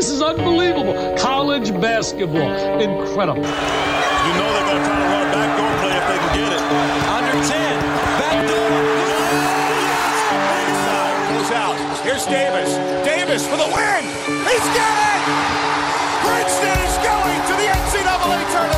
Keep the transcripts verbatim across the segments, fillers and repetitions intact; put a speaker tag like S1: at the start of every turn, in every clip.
S1: This is unbelievable. College basketball, incredible.
S2: You know they're going to try to run a backdoor play if they can get it.
S3: Under ten, backdoor.
S2: Inside, goes out. Here's Davis. Davis for the win. He's got it. Princeton is going to the N C double A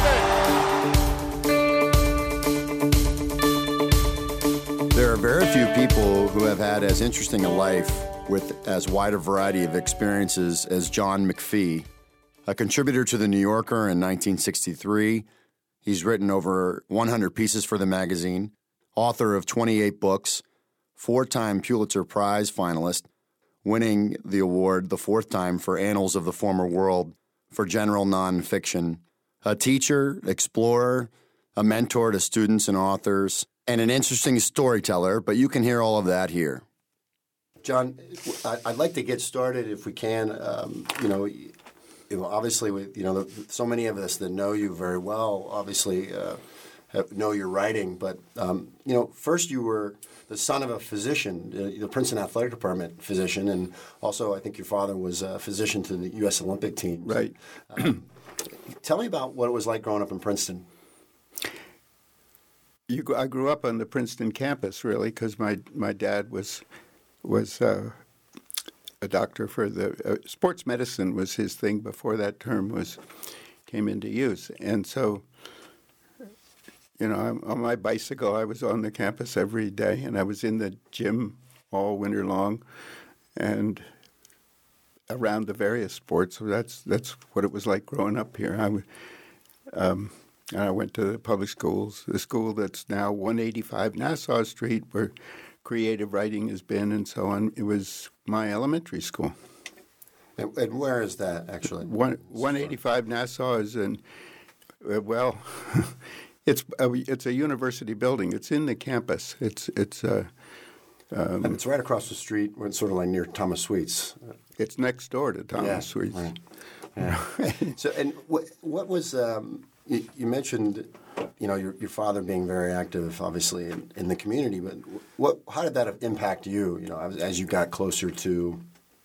S2: tournament.
S4: There are very few people who have had as interesting a life with as wide a variety of experiences as John McPhee. A contributor to The New Yorker in nineteen sixty-three, he's written over one hundred pieces for the magazine, author of twenty-eight books, four-time Pulitzer Prize finalist, winning the award the fourth time for Annals of the Former World for general nonfiction, a teacher, explorer, a mentor to students and authors, and an interesting storyteller, but you can hear all of that here. John, I'd like to get started if we can. Um, you know, you know, obviously, you know, so many of us that know you very well, obviously, uh, have, know your writing. But um, you know, first you were the son of a physician, uh, the Princeton Athletic Department physician, and also I think your father was a physician to the U S Olympic team.
S5: Right.
S4: Um, tell me about what it was like growing up in Princeton.
S5: You, I grew up on the Princeton campus, really, because my, my dad was was uh, a doctor for the uh, sports medicine was his thing before that term was came into use, and so you know, I'm, on my bicycle, I was on the campus every day, and I was in the gym all winter long, and around the various sports. So that's that's what it was like growing up here. I um, And I went to the public schools, the school that's now one eighty-five Nassau Street, where creative writing has been and so on. It was my elementary school.
S4: And, and where is that, actually?
S5: One, one eighty-five Nassau is in, uh, well, it's a, it's a university building. It's in the campus. It's it's uh, um,
S4: and it's right across the street. It's sort of like near Thomas Sweets.
S5: It's next door to Thomas
S4: yeah,
S5: Sweets.
S4: Right. Yeah. So, and what what was um, you, you mentioned, you know, your your father being very active, obviously, in, in the community. But what how did that impact you? You know, as, as you got closer to,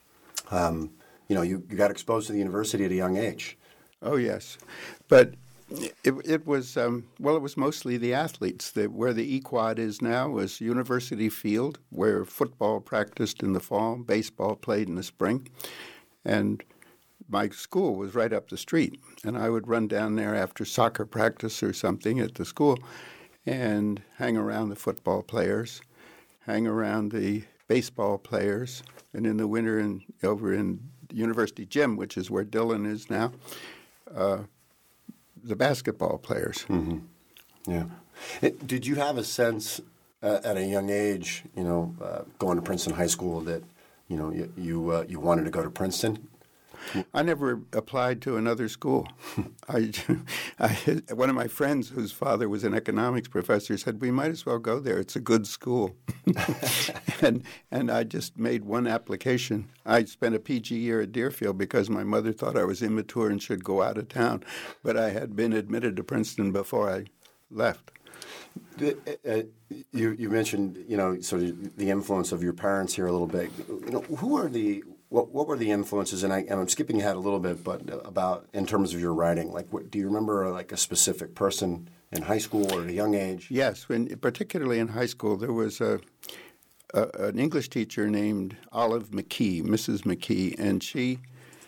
S4: um, you know, you, you got exposed to the university at a young age.
S5: Oh yes, but it it was um, well, it was mostly the athletes. The, where the E-Quad is now was University Field, where football practiced in the fall, baseball played in the spring, and my school was right up the street, and I would run down there after soccer practice or something at the school and hang around the football players, hang around the baseball players, and in the winter in, over in the University Gym, which is where Dillon is now, uh, the basketball players.
S4: Mm-hmm. Yeah. It, did you have a sense uh, at a young age, you know, uh, going to Princeton High School that, you know, you you, uh, you wanted to go to Princeton?
S5: I never applied to another school. I, I, one of my friends, whose father was an economics professor, said, we might as well go there. It's a good school. and and I just made one application. I spent a P G year at Deerfield because my mother thought I was immature and should go out of town. But I had been admitted to Princeton before I left.
S4: Uh, you, you mentioned, you know, sort of the influence of your parents here a little bit. You know, who are the what what were the influences? And, I, and I'm skipping ahead a little bit, but about in terms of your writing, like, what, do you remember like a specific person in high school or at a young age?
S5: Yes, when, particularly in high school, there was a, a an English teacher named Olive McKee, Missus McKee, and she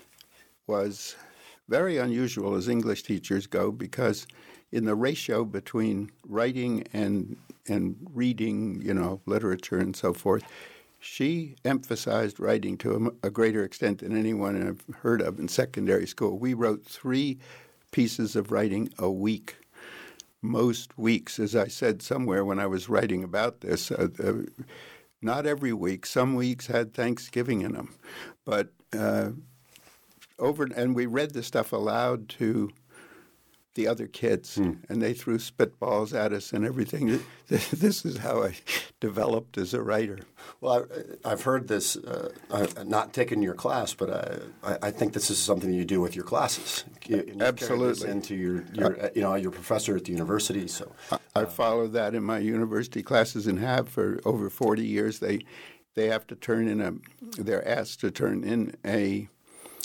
S5: was very unusual as English teachers go because in the ratio between writing and and reading, you know, literature and so forth, she emphasized writing to a, a greater extent than anyone I've heard of in secondary school. We wrote three pieces of writing a week. Most weeks, as I said somewhere when I was writing about this, uh, uh, not every week. Some weeks had Thanksgiving in them, but uh, over and we read the stuff aloud to the other kids, mm. and they threw spitballs at us and everything. This is how I developed as a writer.
S4: Well, I, I've heard this, uh, I've not taken your class, but I, I think this is something you do with your classes. You, you
S5: Absolutely.
S4: Into your, your, you know, your professor at the university. So
S5: I, I follow that in my university classes and have for over forty years. They they have to turn in a, they're asked to turn in a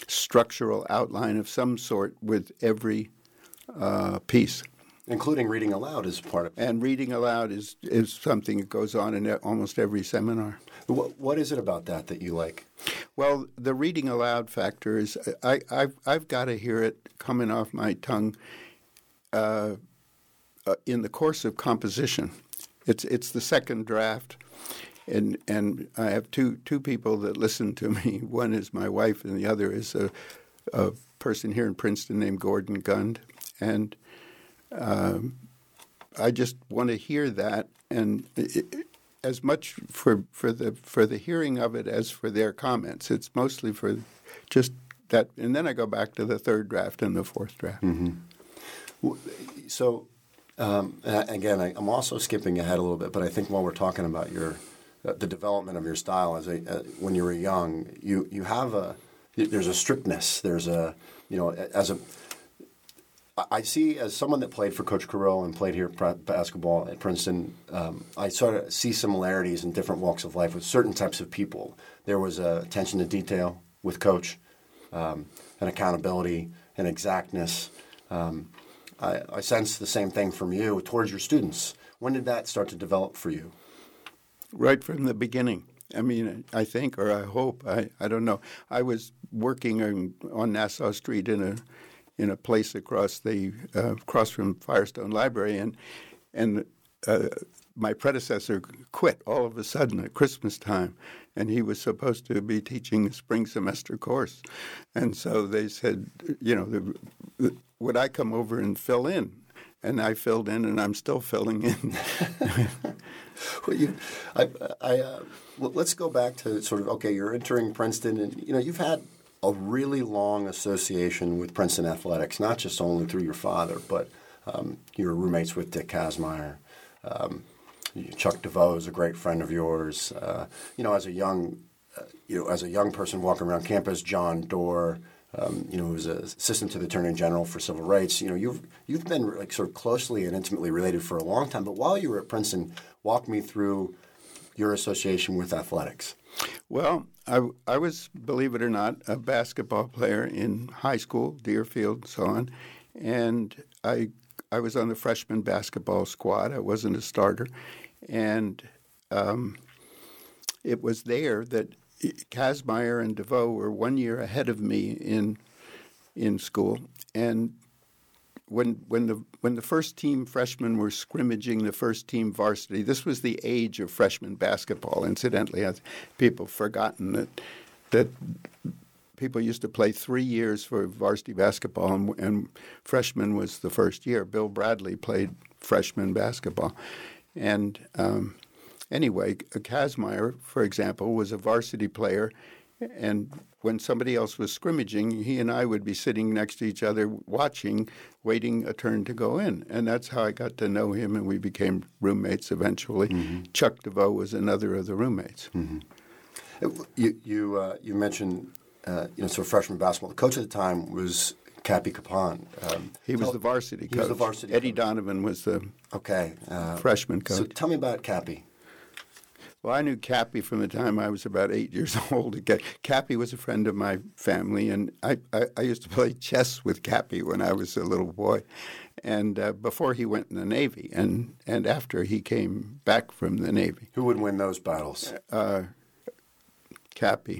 S5: structural outline of some sort with every uh, piece.
S4: Including reading aloud is part of it.
S5: And reading aloud is, is something that goes on in almost every seminar.
S4: What, what is it about that that you like?
S5: Well, the reading aloud factor is I, I've, I've got to hear it coming off my tongue uh, uh, in the course of composition. It's it's the second draft, and and I have two two people that listen to me. One is my wife, and the other is a, a person here in Princeton named Gordon Gund, and Um, I just want to hear that, and it, as much for for the for the hearing of it as for their comments. It's mostly for just that, and then I go back to the third draft and the fourth draft.
S4: Mm-hmm. So, um, again, I, I'm also skipping ahead a little bit, but I think while we're talking about your uh, the development of your style as a uh, when you were young, you you have a there's a strictness. There's a you know as a I see, as someone that played for Coach Carrill and played here basketball at Princeton, um, I sort of see similarities in different walks of life with certain types of people. There was a attention to detail with Coach, um, and accountability and exactness. Um, I, I sense the same thing from you towards your students. When did that start to develop for you?
S5: Right from the beginning. I mean, I think, or I hope, I, I don't know. I was working on, on Nassau Street in a in a place across the uh, across from Firestone Library, and and uh, my predecessor quit all of a sudden at Christmas time, and he was supposed to be teaching a spring semester course, and so they said, you know, the, the, would I come over and fill in? And I filled in, and I'm still filling in.
S4: Well, you, I, I, uh, well, let's go back to sort of okay. You're entering Princeton, and you know you've had a really long association with Princeton athletics, not just only through your father, but um, you were roommates with Dick Kazmaier. Um, Chuck DeVoe is a great friend of yours. Uh, you know, as a young, uh, you know, as a young person walking around campus, John Doerr, um, you know, who was an assistant to the Attorney General for Civil Rights. You know, you've you've been like sort of closely and intimately related for a long time. But while you were at Princeton, walk me through your association with athletics.
S5: Well, I, I was, believe it or not, a basketball player in high school, Deerfield, and so on. And I I was on the freshman basketball squad. I wasn't a starter. And um, it was there that Kazmaier and DeVoe were one year ahead of me in in school. And when when the when the first team freshmen were scrimmaging the first team varsity, this was the age of freshman basketball. Incidentally, people have forgotten that that people used to play three years for varsity basketball, and, and freshman was the first year. Bill Bradley played freshman basketball, and um, anyway, Kazmaier, for example, was a varsity player, and when somebody else was scrimmaging, he and I would be sitting next to each other watching, waiting a turn to go in. And that's how I got to know him, and we became roommates eventually. Mm-hmm. Chuck DeVoe was another of the roommates.
S4: Mm-hmm. You you, uh, you mentioned uh, you know sort of freshman basketball. The coach at the time was Cappy Capon. Um,
S5: he was
S4: tell,
S5: the varsity coach.
S4: He was the varsity
S5: Eddie
S4: coach.
S5: Donovan was the
S4: okay uh,
S5: freshman coach.
S4: So tell me about Cappy.
S5: Well, I knew Cappy from the time I was about eight years old. Cappy was a friend of my family, and I, I, I used to play chess with Cappy when I was a little boy, and uh, before he went in the Navy, and, and after he came back from the Navy.
S4: Who would win those battles?
S5: Uh, Cappy.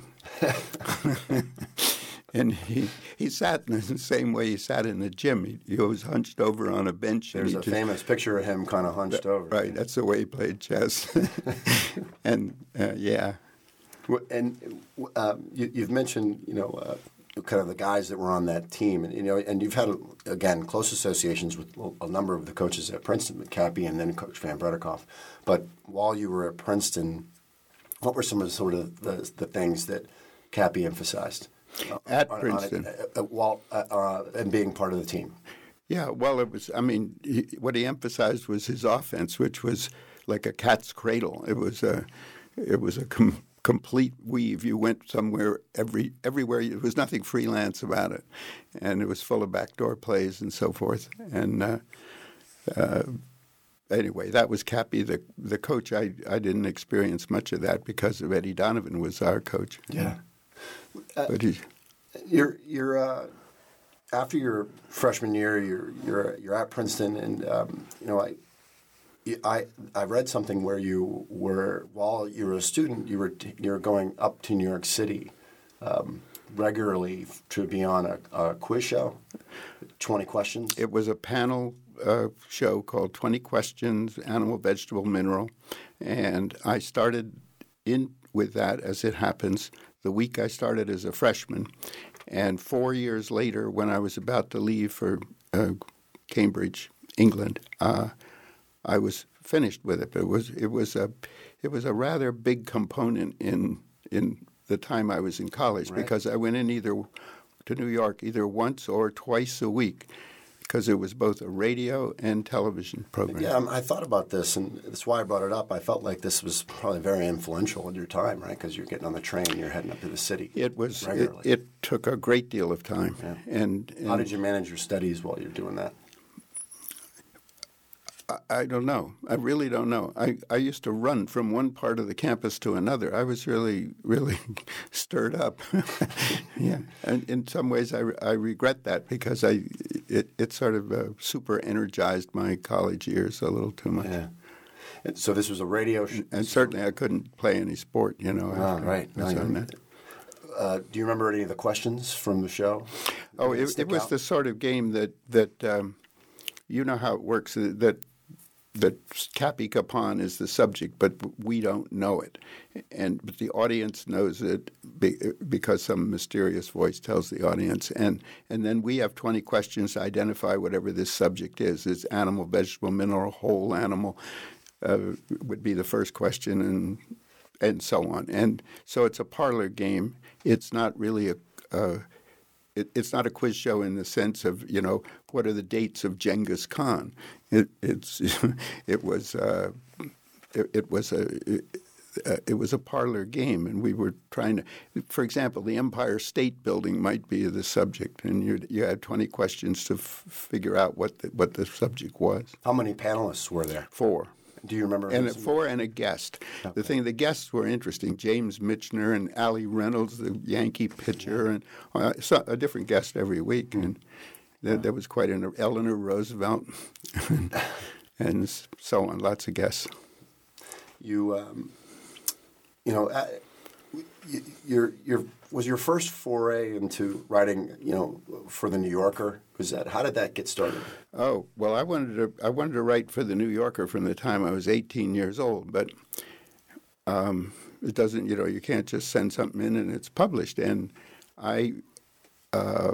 S5: And he, he sat in the same way he sat in the gym. He, he was hunched over on a bench.
S4: There's
S5: and
S4: a
S5: just,
S4: famous picture of him kind of hunched
S5: right,
S4: over.
S5: Right, that's the way he played chess. And, uh, yeah.
S4: And uh, you, you've mentioned, you know, uh, kind of the guys that were on that team. And, you know, and you've had, again, close associations with a number of the coaches at Princeton, Cappy and then Coach Van Bredekoff. But while you were at Princeton, what were some of the sort of the, the things that Cappy emphasized?
S5: At
S4: on,
S5: Princeton.
S4: On it, uh, while, uh, uh, and being part of the team.
S5: Yeah, well, it was, I mean, he, what he emphasized was his offense, which was like a cat's cradle. It was a, it was a com- complete weave. You went somewhere, every everywhere. There was nothing freelance about it. And it was full of backdoor plays and so forth. And uh, uh, anyway, that was Cappy, the the coach. I, I didn't experience much of that because of Eddie Donovan was our coach.
S4: Yeah. Uh,
S5: but he,
S4: You're you're uh, after your freshman year, you're you're you're at Princeton, and um, you know I. I I read something where you were while you were a student, you were t- you were going up to New York City um, regularly to be on a, a quiz show, twenty questions.
S5: It was a panel uh, show called twenty questions, Animal, Vegetable, Mineral, and I started in with that, as it happens, the week I started as a freshman, and four years later, when I was about to leave for uh, Cambridge, England. Uh, I was finished with it. But it was it was a it was a rather big component in in the time I was in college, right, because I went in either to New York either once or twice a week, because it was both a radio and television program.
S4: Yeah, um, I thought about this, and that's why I brought it up. I felt like this was probably very influential in your time, right? Because you're getting on the train, you're heading up to the city.
S5: It was. It,
S4: regularly.
S5: it took a great deal of time.
S4: Yeah.
S5: And, and
S4: how did you manage your studies while you're doing that?
S5: I don't know. I really don't know. I, I used to run from one part of the campus to another. I was really, really stirred up. Yeah. And in some ways, I, I regret that, because I it, it sort of uh, super energized my college years a little too much.
S4: Yeah. And so this was a radio show?
S5: And, and certainly I couldn't play any sport, you know.
S4: Ah, right.
S5: No,
S4: no, uh, do you remember any of the questions from the show?
S5: Oh, it, it was out? the sort of game that, that um, you know how it works, that that Cappy Capon is the subject, but we don't know it. And but the audience knows it because some mysterious voice tells the audience. And and then we have twenty questions to identify whatever this subject is. It's animal, vegetable, mineral, whole animal uh, would be the first question, and and so on. And so it's a parlor game. It's not really a uh, It, it's not a quiz show in the sense of, you know, what are the dates of Genghis Khan? It, it's it was uh, it, it was a it, uh, it was a parlor game, and we were trying to, for example, the Empire State Building might be the subject, and you you had twenty questions to f- figure out what the, what the subject was.
S4: How many panelists were there?
S5: Four.
S4: Do you remember?
S5: And a four and a guest. Okay. The thing, the guests were interesting. James Michener and Allie Reynolds, the Yankee pitcher, and uh, so, a different guest every week. Mm. And there, there was quite an Eleanor Roosevelt, and, and so on. Lots of guests.
S4: You, um, you know, uh, your your was your first foray into writing, you know, for the New Yorker. Was that, how did that get started?
S5: Oh, well, I wanted to I wanted to write for the New Yorker from the time I was eighteen years old, but um, it doesn't, you know, you can't just send something in and it's published. And I, uh,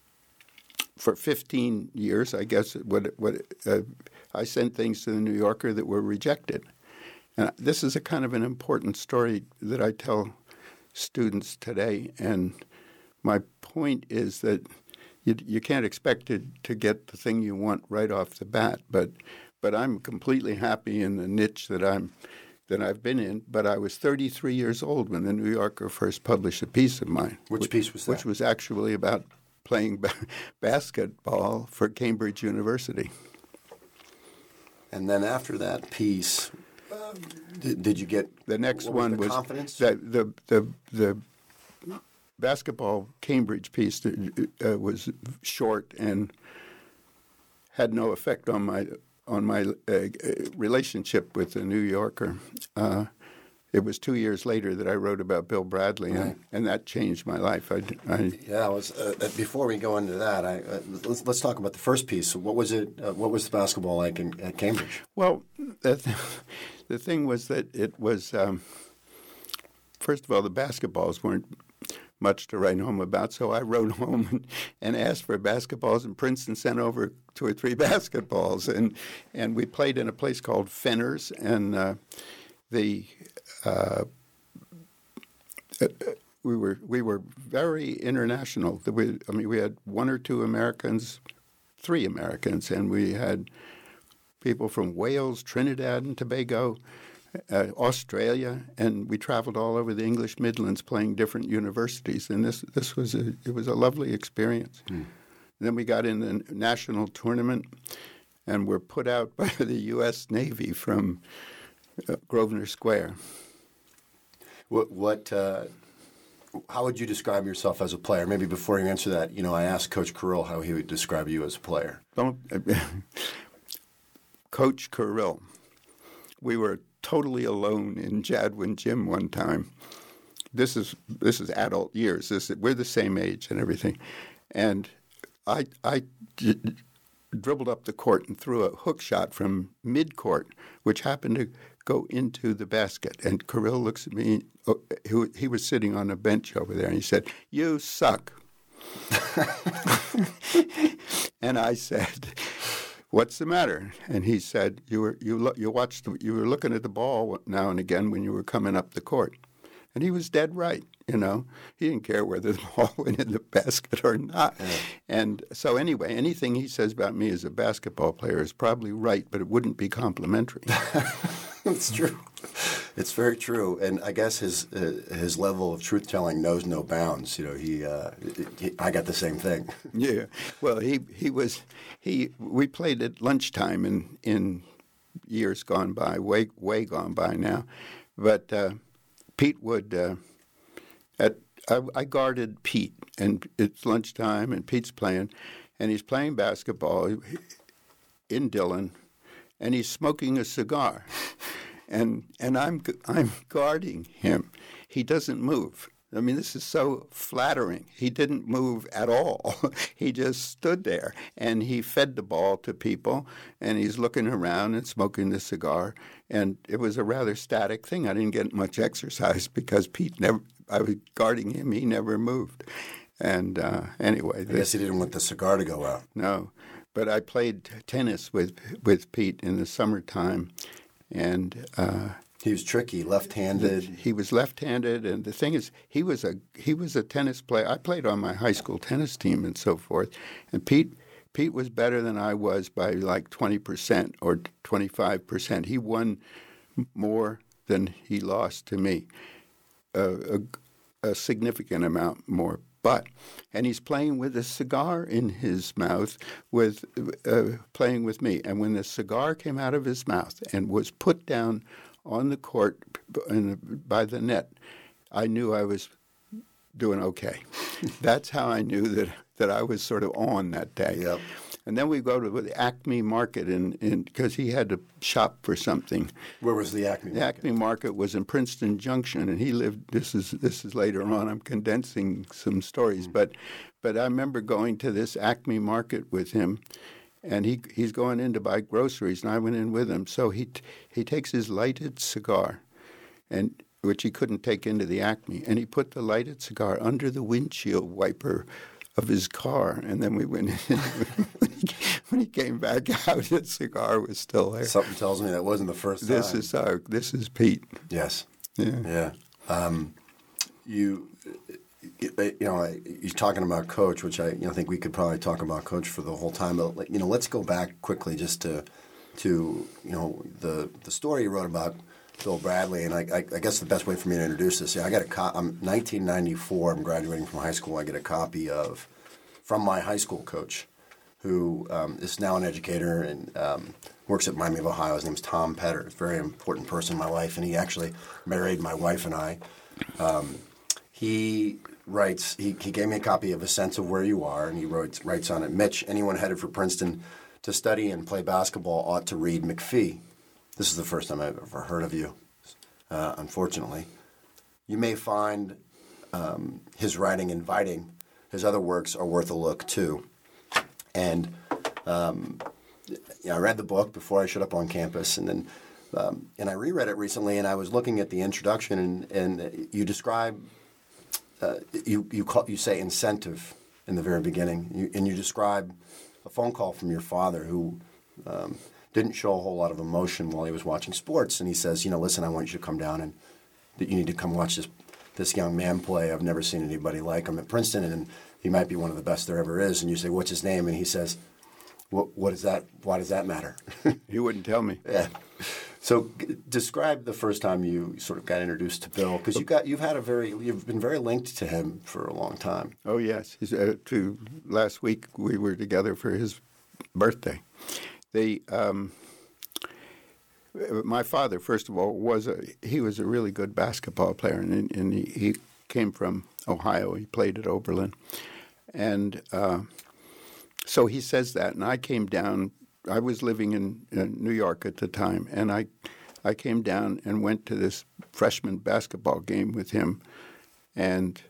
S5: for fifteen years, I guess, what what uh, I sent things to the New Yorker that were rejected. And this is a kind of an important story that I tell students today. And my point is that You, you can't expect to, to get the thing you want right off the bat, but but I'm completely happy in the niche that I'm that I've been in. But I was thirty-three years old when the New Yorker first published a piece of mine.
S4: Which
S5: which,
S4: piece was that?
S5: Which was actually about playing ba- basketball for Cambridge University.
S4: And then after that piece, uh, did, did you get
S5: the next
S4: what
S5: one
S4: was, the
S5: was
S4: confidence?
S5: The the the, the basketball Cambridge piece that, uh, was short and had no effect on my on my uh, relationship with the New Yorker. Uh, it was two years later that I wrote about Bill Bradley,
S4: right.
S5: and, and that changed my life. I, I,
S4: yeah, it was, uh, before we go into that, I, uh, let's, let's talk about the first piece. What was it? Uh, what was the basketball like in, at Cambridge?
S5: Well, the, th- the thing was that it was, um, first of all, the basketballs weren't much to write home about, so I wrote home and, and asked for basketballs, and Princeton sent over two or three basketballs, and and we played in a place called Fenner's, and uh, the uh, we were we were very international. We, I mean, we had one or two Americans, three Americans, and we had people from Wales, Trinidad and Tobago, Uh, Australia, and we traveled all over the English Midlands playing different universities, and this this was a it was a lovely experience. Mm. Then we got in the national tournament, and were put out by the U S Navy from uh, Grosvenor Square.
S4: What what uh, how would you describe yourself as a player? Maybe before you answer that, you know, I asked Coach Kirill how he would describe you as a player.
S5: Don't, Coach Kirill, we were totally alone in Jadwin Gym one time. This is this is adult years. This is, we're the same age and everything, and I I d- dribbled up the court and threw a hook shot from mid-court, which happened to go into the basket. And Kirill looks at me. Oh, he, he was sitting on a bench over there, and he said, "You suck." And I said, "What's the matter?" And he said, "You were you lo- you watched the, you were looking at the ball now and again when you were coming up the court." And he was dead right, you know. He didn't care whether the ball went in the basket or not. Yeah. And so anyway, anything he says about me as a basketball player is probably right, but it wouldn't be complimentary.
S4: It's true. It's very true. And I guess his uh, his level of truth-telling knows no bounds. You know, he, uh, he I got the same thing.
S5: Yeah. Well, he, he was he we played at lunchtime in in years gone by, way way gone by now. But uh, Pete would, uh, at I, I guarded Pete, and it's lunchtime, and Pete's playing, and he's playing basketball in Dillon, and he's smoking a cigar, and and I'm I'm guarding him. He doesn't move. I mean, this is so flattering. He didn't move at all. He just stood there, and he fed the ball to people, and he's looking around and smoking the cigar. And it was a rather static thing. I didn't get much exercise because Pete never. I was guarding him. He never moved. And uh, anyway,
S4: I guess he didn't want the cigar to go out.
S5: No, but I played tennis with with Pete in the summertime, and. Uh,
S4: He was tricky, left-handed.
S5: He was left-handed, and the thing is, he was a he was a tennis player. I played on my high school tennis team and so forth. And Pete Pete was better than I was by like twenty percent or twenty-five percent. He won more than he lost to me, uh, a, a significant amount more. But and he's playing with a cigar in his mouth, with uh, playing with me. And when the cigar came out of his mouth and was put down on the court in the, by the net, I knew I was doing okay. That's how I knew that, that I was sort of on that day.
S4: Yep.
S5: And then we go to the Acme Market in because he had to shop for something.
S4: Where was the Acme Market?
S5: The Acme Market was in Princeton Junction, and he lived. This is this is later on. I'm condensing some stories, mm-hmm. but but I remember going to this Acme Market with him. And he he's going in to buy groceries, and I went in with him. So he t- he takes his lighted cigar, and which he couldn't take into the Acme, and he put the lighted cigar under the windshield wiper of his car. And then we went in. when, he, when he came back out, the cigar was still there.
S4: Something tells me that wasn't the first time.
S5: This is our, This is Pete.
S4: Yes.
S5: Yeah.
S4: Yeah. Um, you. You know, you're talking about Coach, which I you know, think we could probably talk about Coach for the whole time. But you know, let's go back quickly just to to you know the the story you wrote about Bill Bradley, and I, I, I guess the best way for me to introduce this. Yeah, I got a co- I'm nineteen ninety-four. I'm graduating from high school. I get a copy of from my high school coach, who um, is now an educator and um, works at Miami of Ohio. His name's Tom Petter. He's a very important person in my life, and he actually married my wife and I. Um, he writes, he, he gave me a copy of A Sense of Where You Are, and he writes, writes on it, Mitch, anyone headed for Princeton to study and play basketball ought to read McPhee. This is the first time I've ever heard of you, uh, unfortunately. You may find um, his writing inviting. His other works are worth a look, too. And um, you know, I read the book before I showed up on campus, and then um, and I reread it recently, and I was looking at the introduction, and, and you describe, uh, you you call, you say incentive in the very beginning, you, and you describe a phone call from your father who um, didn't show a whole lot of emotion while he was watching sports, and he says, you know, listen, I want you to come down, and you need to come watch this this young man play. I've never seen anybody like him at Princeton, and he might be one of the best there ever is. And you say, what's his name? And he says, what, what is that? Why does that matter?
S5: He wouldn't tell me.
S4: Yeah. So g- describe the first time you sort of got introduced to Bill, because you got you've had a very you've been very linked to him for a long time.
S5: Oh yes, He's, uh, to last week we were together for his birthday. The um, my father, first of all, was a he was a really good basketball player, and, and he, he came from Ohio. He played at Oberlin. And uh, so he says that, and I came down. I was living in, in New York at the time, and I I came down and went to this freshman basketball game with him and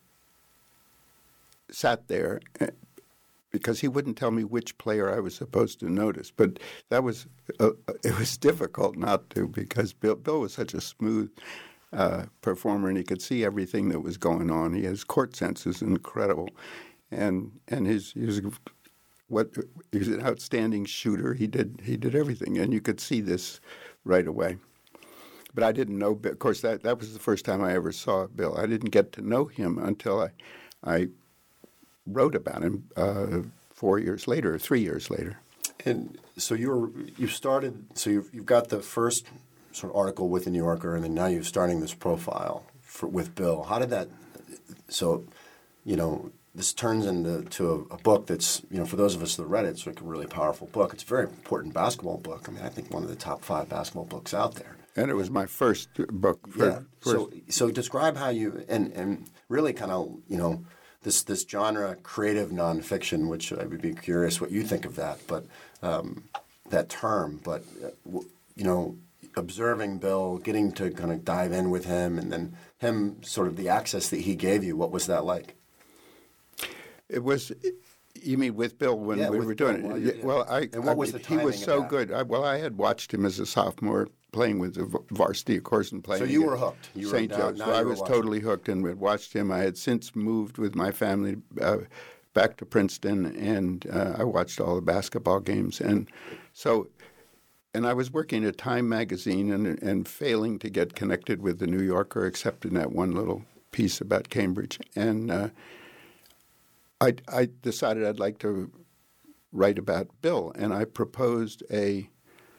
S5: sat there because he wouldn't tell me which player I was supposed to notice. But that was uh, it was difficult not to, because Bill, Bill was such a smooth uh, performer, and he could see everything that was going on. He his court sense is incredible, and and his his what he was an outstanding shooter. He did he did everything, and you could see this right away. But I didn't know. Of course, that that was the first time I ever saw Bill. I didn't get to know him until I I wrote about him uh, four years later, or three years later.
S4: And so you were you started. So you've, you've got the first sort of article with the New Yorker, and then now you're starting this profile for, with Bill. How did that? So, you know, this turns into to a, a book that's, you know, for those of us that read it, it's like a really powerful book. It's a very important basketball book. I mean, I think one of the top five basketball books out there.
S5: And it was my first book. For,
S4: yeah.
S5: First.
S4: So, so describe how you and and really kind of, you know, this this genre, creative nonfiction, which I would be curious what you think of that, but um, that term. But uh, you know, observing Bill, getting to kind of dive in with him, and then him sort of the access that he gave you. What was that like?
S5: It was. You mean with Bill when
S4: yeah,
S5: we were doing
S4: Bill,
S5: it?
S4: Well, yeah.
S5: well, I.
S4: And what
S5: I
S4: was
S5: mean,
S4: the
S5: he was so
S4: about?
S5: good. I, well, I had watched him as a sophomore playing with the varsity, of course, and playing.
S4: So you were hooked. You
S5: Saint
S4: were,
S5: Joe's.
S4: now,
S5: So
S4: now
S5: I
S4: you
S5: was
S4: were
S5: totally hooked and had watched him. I had since moved with my family uh, back to Princeton, and uh, I watched all the basketball games. And so, and I was working at Time magazine and and failing to get connected with the New Yorker, except in that one little piece about Cambridge. And uh, I I decided I'd like to write about Bill, and I proposed a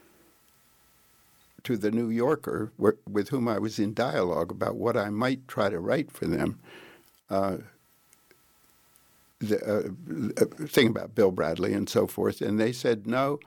S5: to the New Yorker, wh- with whom I was in dialogue about what I might try to write for them, uh, the uh, thing about Bill Bradley and so forth, and they said no.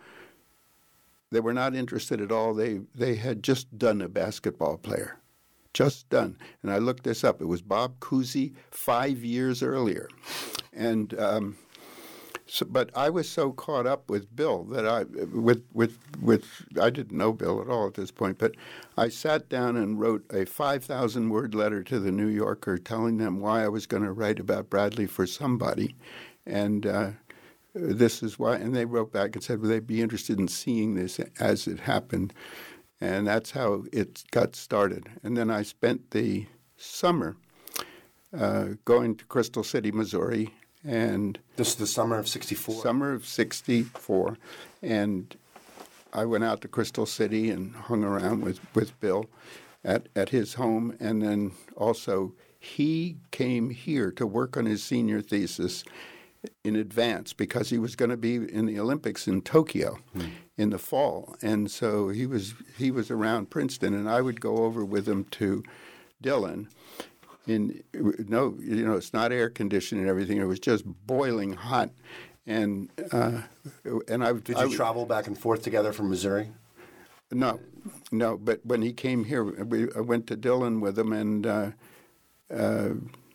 S5: They were not interested at all. They they had just done a basketball player, just done, and I looked this up. It was Bob Cousy five years earlier, and. Um, So, but I was so caught up with Bill that I, with with with, I didn't know Bill at all at this point. But I sat down and wrote a five thousand word letter to the New Yorker, telling them why I was going to write about Bradley for somebody, and uh, this is why. And they wrote back and said, "Would they be interested in seeing this as it happened?" And that's how it got started. And then I spent the summer uh, going to Crystal City, Missouri. And
S4: this is the summer of sixty-four.
S5: Summer of sixty-four, and I went out to Crystal City and hung around with, with Bill at, at his home, and then also he came here to work on his senior thesis in advance because he was going to be in the Olympics in Tokyo hmm. in the fall, and so he was he was around Princeton, and I would go over with him to Dillon. In no, you know, it's not air conditioned and everything. It was just boiling hot, and uh, and I
S4: did you
S5: I,
S4: travel back and forth together from Missouri?
S5: No, no. But when he came here, we I went to Dillon with him, and uh, uh,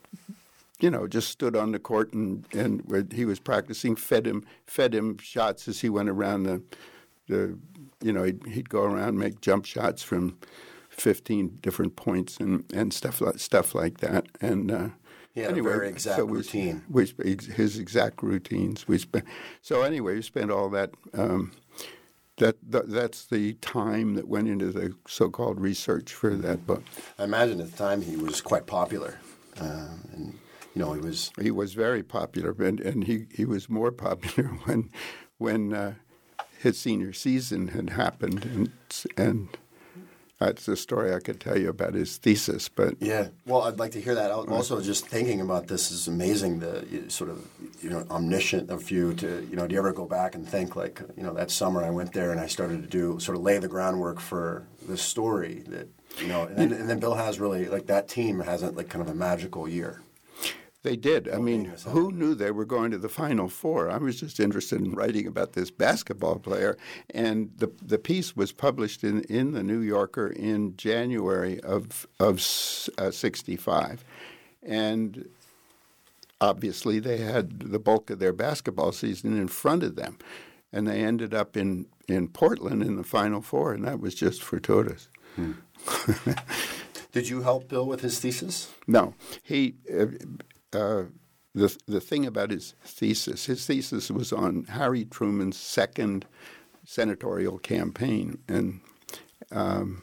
S5: you know, just stood on the court and and where he was practicing, fed him fed him shots as he went around the the you know he'd, he'd go around and make jump shots from fifteen different points and, and stuff like stuff like that, and uh,
S4: he had
S5: anyway,
S4: a very exact
S5: so we,
S4: routine.
S5: We, his exact routines. We spent so anyway. We spent all that. Um, that, that that's the time that went into the so-called research for that book.
S4: I imagine at the time he was quite popular, uh, and you know he was
S5: he was very popular, and, and he, he was more popular when when uh, his senior season had happened, and and. That's a story I could tell you about his thesis, but
S4: yeah. Well, I'd like to hear that. Also, just thinking about this is amazing. The sort of you know omniscient of you to you know. Do you ever go back and think like you know that summer I went there and I started to do sort of lay the groundwork for this story that you know, and then, and then Bill has really like that team has a, like kind of a magical year.
S5: They did. I mean, who knew they were going to the Final Four? I was just interested in writing about this basketball player. And the the piece was published in, in the New Yorker in January of of uh, sixty-five. And obviously they had the bulk of their basketball season in front of them. And they ended up in, in Portland in the Final Four, and that was just fortuitous.
S4: Hmm. Did you help Bill with his thesis?
S5: No. He uh, uh, the the thing about his thesis, his thesis was on Harry Truman's second senatorial campaign, and um,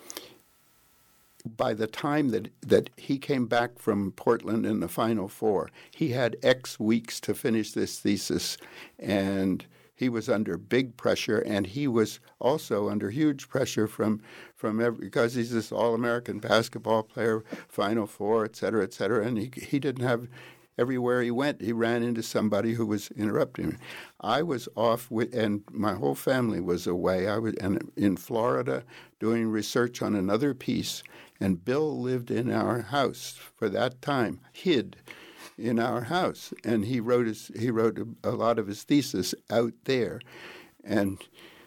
S5: by the time that, that he came back from Portland in the Final Four, he had X weeks to finish this thesis, and he was under big pressure, and he was also under huge pressure from from every, because he's this all-American basketball player, Final Four, et cetera, et cetera, and he he didn't have. Everywhere he went, he ran into somebody who was interrupting him. I was off, with, and my whole family was away. I was and in Florida doing research on another piece, and Bill lived in our house for that time, hid in our house, and he wrote his, he wrote a, a lot of his thesis out there, and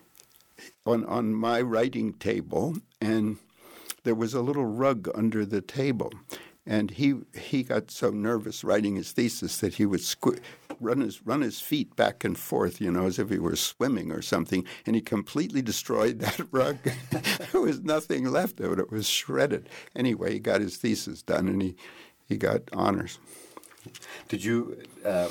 S5: on on my writing table, and there was a little rug under the table. And he he got so nervous writing his thesis that he would squ- run his run his feet back and forth, you know, as if he were swimming or something. And he completely destroyed that rug. There was nothing left of it; it was shredded. Anyway, he got his thesis done, and he he got honors.
S4: Did you, um,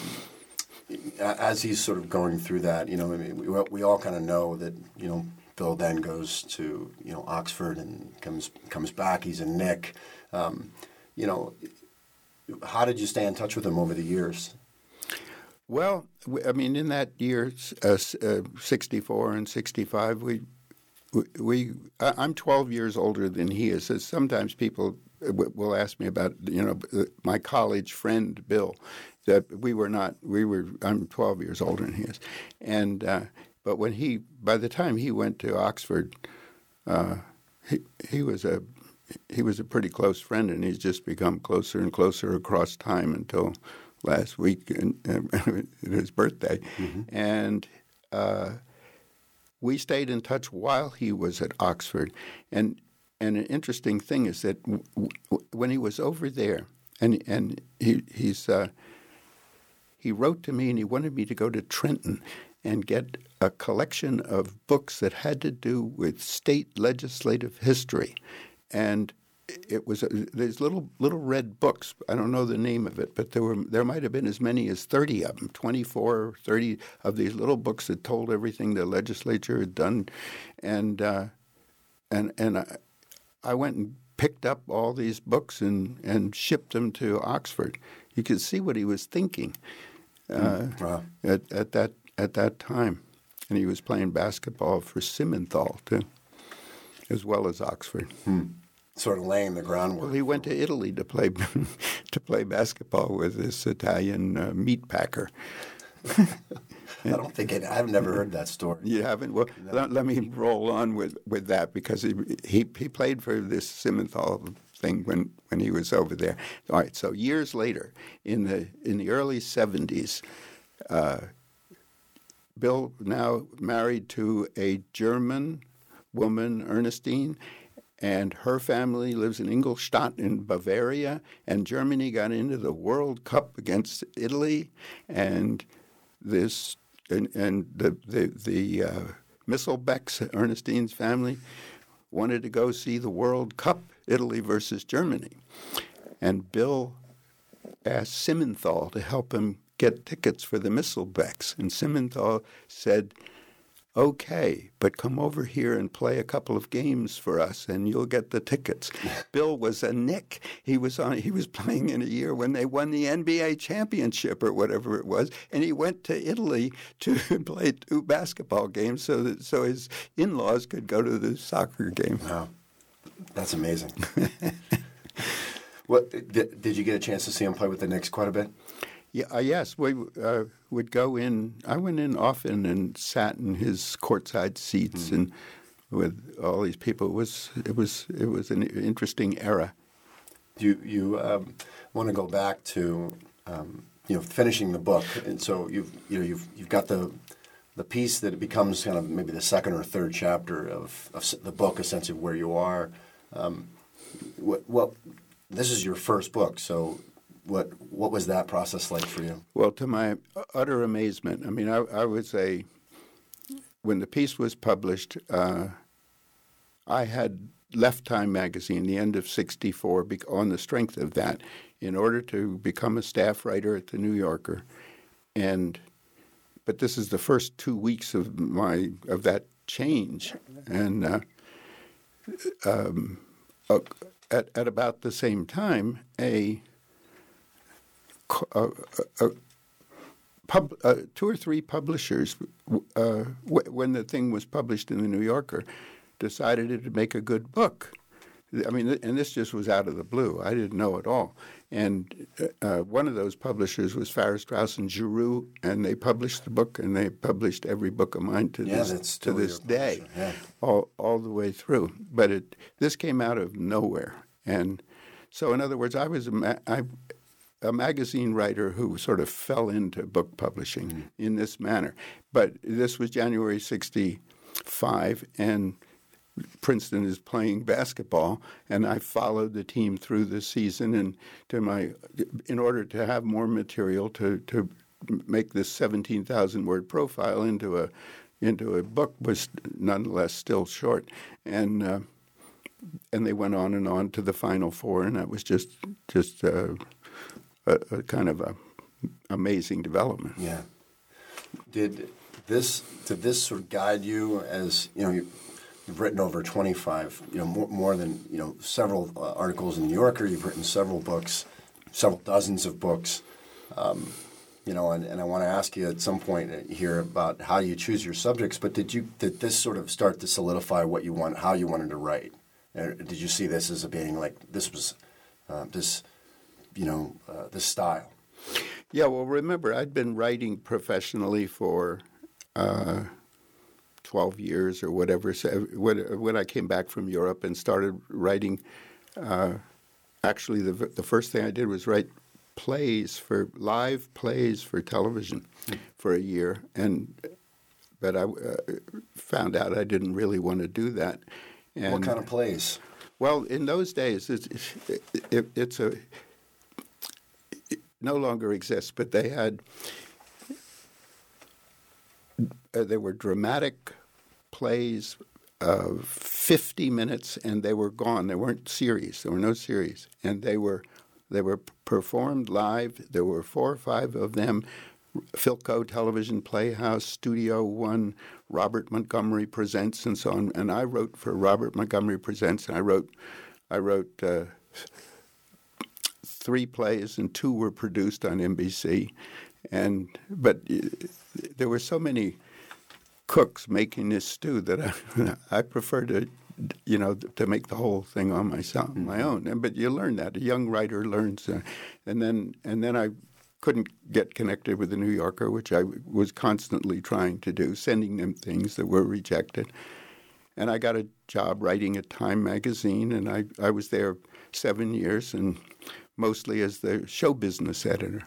S4: as he's sort of going through that, you know, I mean, we we all kind of know that, you know, Bill then goes to, you know, Oxford and comes comes back. He's a Knick. Um, You know, how did you stay in touch with him over the years?
S5: Well, I mean, in that year, uh, uh, sixty-four and sixty-five, we, we, we, I'm twelve years older than he is. So sometimes people will ask me about, you know, my college friend, Bill, that we were not, we were, I'm twelve years older than he is. And, uh, but when he, by the time he went to Oxford, uh, he, he was a, He was a pretty close friend, and he's just become closer and closer across time until last week, and, and his birthday. Mm-hmm. And uh, we stayed in touch while he was at Oxford. And and an interesting thing is that w- w- when he was over there, and and he he's uh, he wrote to me, and he wanted me to go to Trenton and get a collection of books that had to do with state legislative history. And it was a, these little little red books. I don't know the name of it, but there were there might have been as many as thirty of them, twenty-four, thirty of these little books that told everything the legislature had done, and uh, and and I, I went and picked up all these books and, and shipped them to Oxford. You could see what he was thinking uh, wow. at at that at that time, and he was playing basketball for Simmenthal too, as well as Oxford.
S4: Hmm. Sort of laying the groundwork.
S5: Well, he went to Italy to play to play basketball with this Italian uh, meat packer.
S4: I don't think it, I've never heard that story.
S5: You haven't? Well, no. let, let me roll on with, with that because he, he he played for this Simmenthal thing when, when he was over there. All right. So years later, in the in the early seventies, uh, Bill now married to a German woman, Ernestine. And her family lives in Ingolstadt in Bavaria, and Germany got into the World Cup against Italy, and this and, and the the, the uh, Misselbecks, Ernestine's family, wanted to go see the World Cup, Italy versus Germany, and Bill asked Simmenthal to help him get tickets for the Misselbecks, and Simmenthal said, okay, but come over here and play a couple of games for us, and you'll get the tickets. Bill was a Knick. He was on. He was playing in a year when they won the N B A championship or whatever it was, and he went to Italy to play two basketball games so that so his in-laws could go to the soccer game.
S4: Wow, that's amazing. What did, did you get a chance to see him play with the Knicks quite a bit?
S5: Yeah, uh, yes, we uh, would go in. I went in often and sat in his courtside seats, mm. and with all these people, it was it was it was an interesting era.
S4: You you um, want to go back to um, you know finishing the book, and so you've you know you've you've got the the piece that it becomes kind of maybe the second or third chapter of, of the book, a sense of where you are. Um, what, what this is your first book, so. what what was that process like for you?
S5: Well, to my utter amazement, I mean, I, I would say when the piece was published, uh, I had left Time magazine the end of sixty-four on the strength of that in order to become a staff writer at the New Yorker. And but this is the first two weeks of my of that change, and uh, um, uh, at at about the same time, a, a, a pub, uh, two or three publishers, uh, w- when the thing was published in the New Yorker, decided it would make a good book. I mean, and this just was out of the blue. I didn't know at all. And uh, one of those publishers was Farrar, Straus and Giroux, and they published the book, and they published every book of mine to
S4: yeah,
S5: this to this day,
S4: yeah.
S5: all all the way through. But it this came out of nowhere, and so in other words, I was a, ma- I, a magazine writer who sort of fell into book publishing mm-hmm. in this manner. But this was January sixty-five, and Princeton is playing basketball, and I followed the team through the season, and to my, in order to have more material to, to make this seventeen thousand word profile into a into a book was nonetheless still short, and uh, and they went on and on to the Final Four, and that was just just uh, a, a kind of a amazing development.
S4: Yeah. Did this did this sort of guide you as you know? You, You've written over twenty-five, you know, more, more than, you know, several uh, articles in the New Yorker. You've written several books, several dozens of books, um, you know, and, and I want to ask you at some point here about how you choose your subjects. But did you did this sort of start to solidify what you want, how you wanted to write? Or did you see this as a being like this was uh, this, you know, uh, this style?
S5: Yeah. Well, remember, I'd been writing professionally for Uh, twelve years or whatever. So when, when I came back from Europe and started writing, uh, actually the the first thing I did was write plays for live plays for television mm. for a year, and but I uh, found out I didn't really want to do that. And,
S4: what kind of plays?
S5: Well, in those days, it's, it, it's a it no longer exists, but they had. Uh, they were dramatic plays of fifty minutes, and they were gone. There weren't series. There were no series, and they were they were performed live. There were four or five of them. Philco Television Playhouse, Studio One, Robert Montgomery Presents, and so on. And I wrote for Robert Montgomery Presents, and I wrote I wrote uh, three plays, and two were produced on N B C. And but there were so many cooks making this stew that I, I prefer to, you know, to make the whole thing on myself, my own. And, but you learn that. A young writer learns, uh, and then and then I couldn't get connected with the New Yorker, which I was constantly trying to do, sending them things that were rejected. And I got a job writing at Time magazine, and I, I was there seven years, and mostly as the show business editor.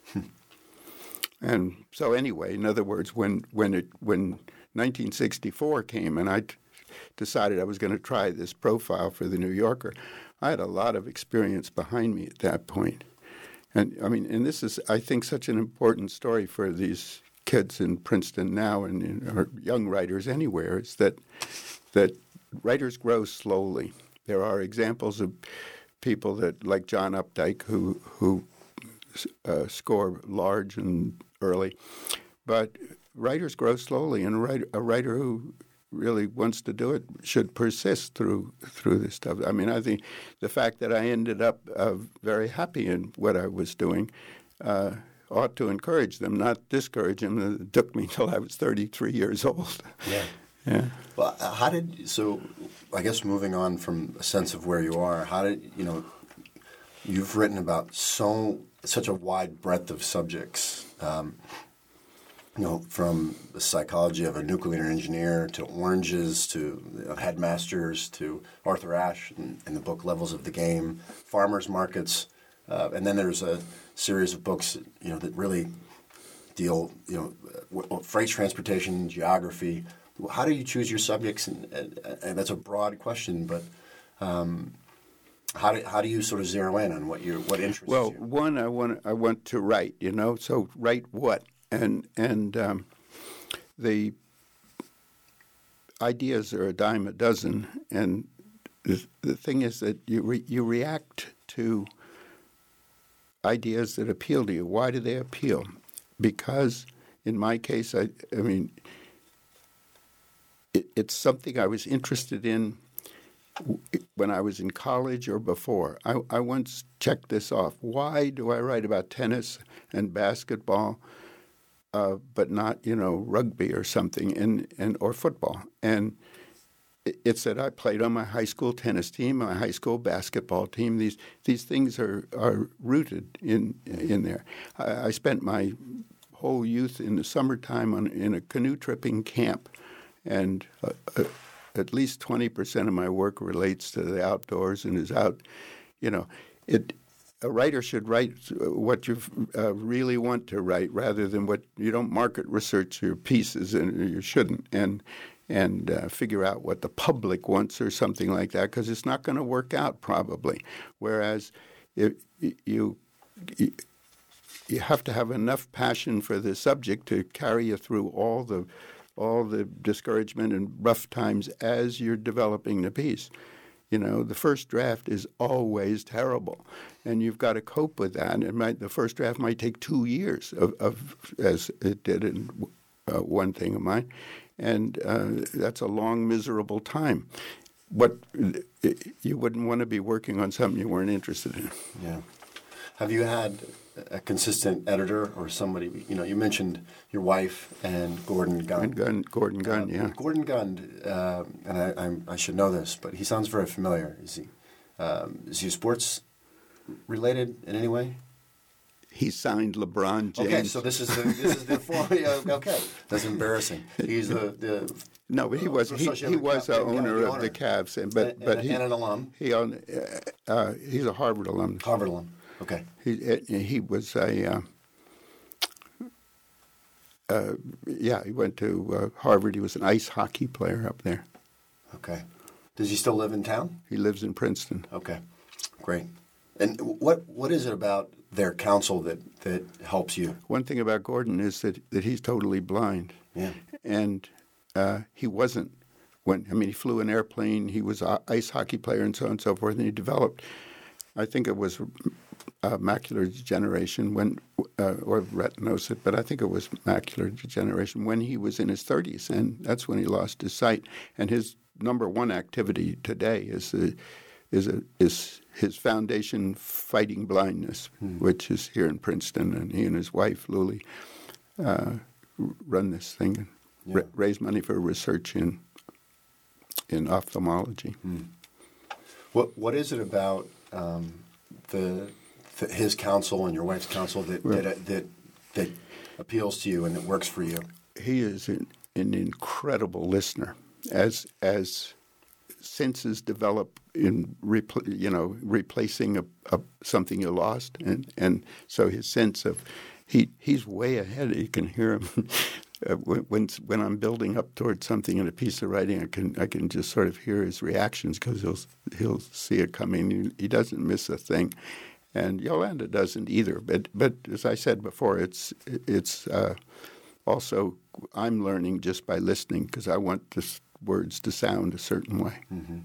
S5: And so anyway, in other words, when when it when nineteen sixty-four came and I t- decided I was going to try this profile for the New Yorker, I had a lot of experience behind me at that point. And I mean, and this is, I think, such an important story for these kids in Princeton now and in, or young writers anywhere, is that that writers grow slowly. There are examples of people that, like John Updike, who who uh, score large and early, but writers grow slowly, and a writer, a writer who really wants to do it should persist through through this stuff. I mean, I think the fact that I ended up uh, very happy in what I was doing uh, ought to encourage them, not discourage them. It took me until I was thirty-three years old.
S4: Yeah.
S5: Yeah.
S4: Well, how did so? I guess moving on from a sense of where you are, how did you know? You've written about so such a wide breadth of subjects. Um, you know, from the psychology of a nuclear engineer to oranges to you know, headmasters to Arthur Ashe and, and the book Levels of the Game, farmers markets, uh, and then there's a series of books you know that really deal you know w- freight transportation, geography. How do you choose your subjects? And, and, and that's a broad question, but um, how do how do you sort of zero in on what you what interests
S5: well,
S4: you?
S5: Well, one, I want I want to write. You know, so write what and and um, the ideas are a dime a dozen, and the, the thing is that you re, you react to ideas that appeal to you. Why do they appeal? Because in my case, I, I mean, it, it's something I was interested in when I was in college or before. I, I once checked this off. Why do I write about tennis and basketball, uh, but not, you know, rugby or something, and, and or football? And it's that I played on my high school tennis team, my high school basketball team. These these things are, are rooted in in there. I, I spent my whole youth in the summertime on, in a canoe tripping camp, and uh, uh, at least twenty percent of my work relates to the outdoors and is out. You know, it. A writer should write what you uh, really want to write, rather than what you don't market research your pieces, and you shouldn't. And and uh, figure out what the public wants or something like that, because it's not going to work out probably. Whereas if you you have to have enough passion for the subject to carry you through all the all the discouragement and rough times as you're developing the piece. You know, the first draft is always terrible, and you've got to cope with that. It might, the first draft might take two years, of, of as it did in uh, one thing of mine, and uh, that's a long, miserable time. What you wouldn't want to be working on something you weren't interested in.
S4: Yeah. Have you had a consistent editor or somebody? You know, you mentioned your wife and Gordon Gund.
S5: And Gunn, Gordon Gund, uh, yeah.
S4: Gordon Gund, uh, and I, I'm, I should know this, but he sounds very familiar. Is he? Um, is he sports related in any way?
S5: He signed LeBron James.
S4: Okay, so this is the this is the form. Okay, that's embarrassing. He's the, the
S5: no, but he was he, he was the owner of the Cavs, and but
S4: and,
S5: but
S4: and,
S5: he
S4: and an alum.
S5: He owned, uh, uh, he's a Harvard alum.
S4: Harvard alum. Okay.
S5: He he was a uh, uh, yeah. He went to uh, Harvard. He was an ice hockey player up there.
S4: Okay. Does he still live in town?
S5: He lives in Princeton.
S4: Okay, great. And what what is it about their counsel that, that helps you?
S5: One thing about Gordon is that, that he's totally blind.
S4: Yeah.
S5: And uh, he wasn't when I mean he flew an airplane. He was an ice hockey player and so on and so forth. And he developed, I think it was uh, macular degeneration when uh, or retinosis, but I think it was macular degeneration when he was in his thirties, and that's when he lost his sight. And his number one activity today is the is a, is his foundation Fighting Blindness, hmm. which is here in Princeton, and he and his wife Luli uh, run this thing and yeah. ra- raise money for research in in ophthalmology.
S4: Hmm. What what is it about um, the, the his counsel and your wife's counsel that
S5: well,
S4: that, that that appeals to you and that works for you?
S5: He is an, an incredible listener, as as. senses develop in repl- you know replacing a, a, something you lost, and, and so his sense of he he's way ahead. You can hear him uh, when when I'm building up towards something in a piece of writing. I can I can just sort of hear his reactions because he'll he'll see it coming. He, he doesn't miss a thing, and Yolanda doesn't either. But but as I said before, it's it's uh, also I'm learning just by listening because I want this. Words to sound a certain way.
S4: Mm-hmm.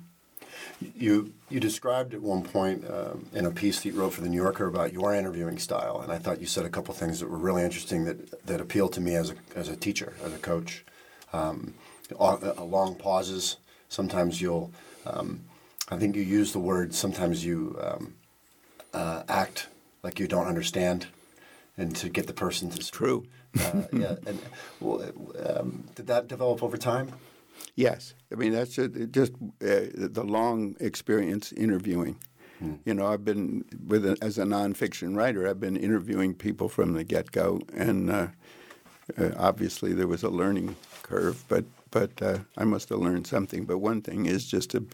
S4: You you described at one point um, in a piece that you wrote for the New Yorker about your interviewing style, and I thought you said a couple things that were really interesting that, that appealed to me as a as a teacher, as a coach. Um, long pauses. Sometimes you'll, um, I think you use the word. Sometimes you um, uh, act like you don't understand, and to get the person to.
S5: True.
S4: Uh, yeah. And well, um, did that develop over time?
S5: Yes, I mean that's a, just uh, the long experience interviewing. Hmm. You know, I've been with a, as a nonfiction writer. I've been interviewing people from the get-go, and uh, uh, obviously there was a learning curve. But but uh, I must have learned something. But one thing is just to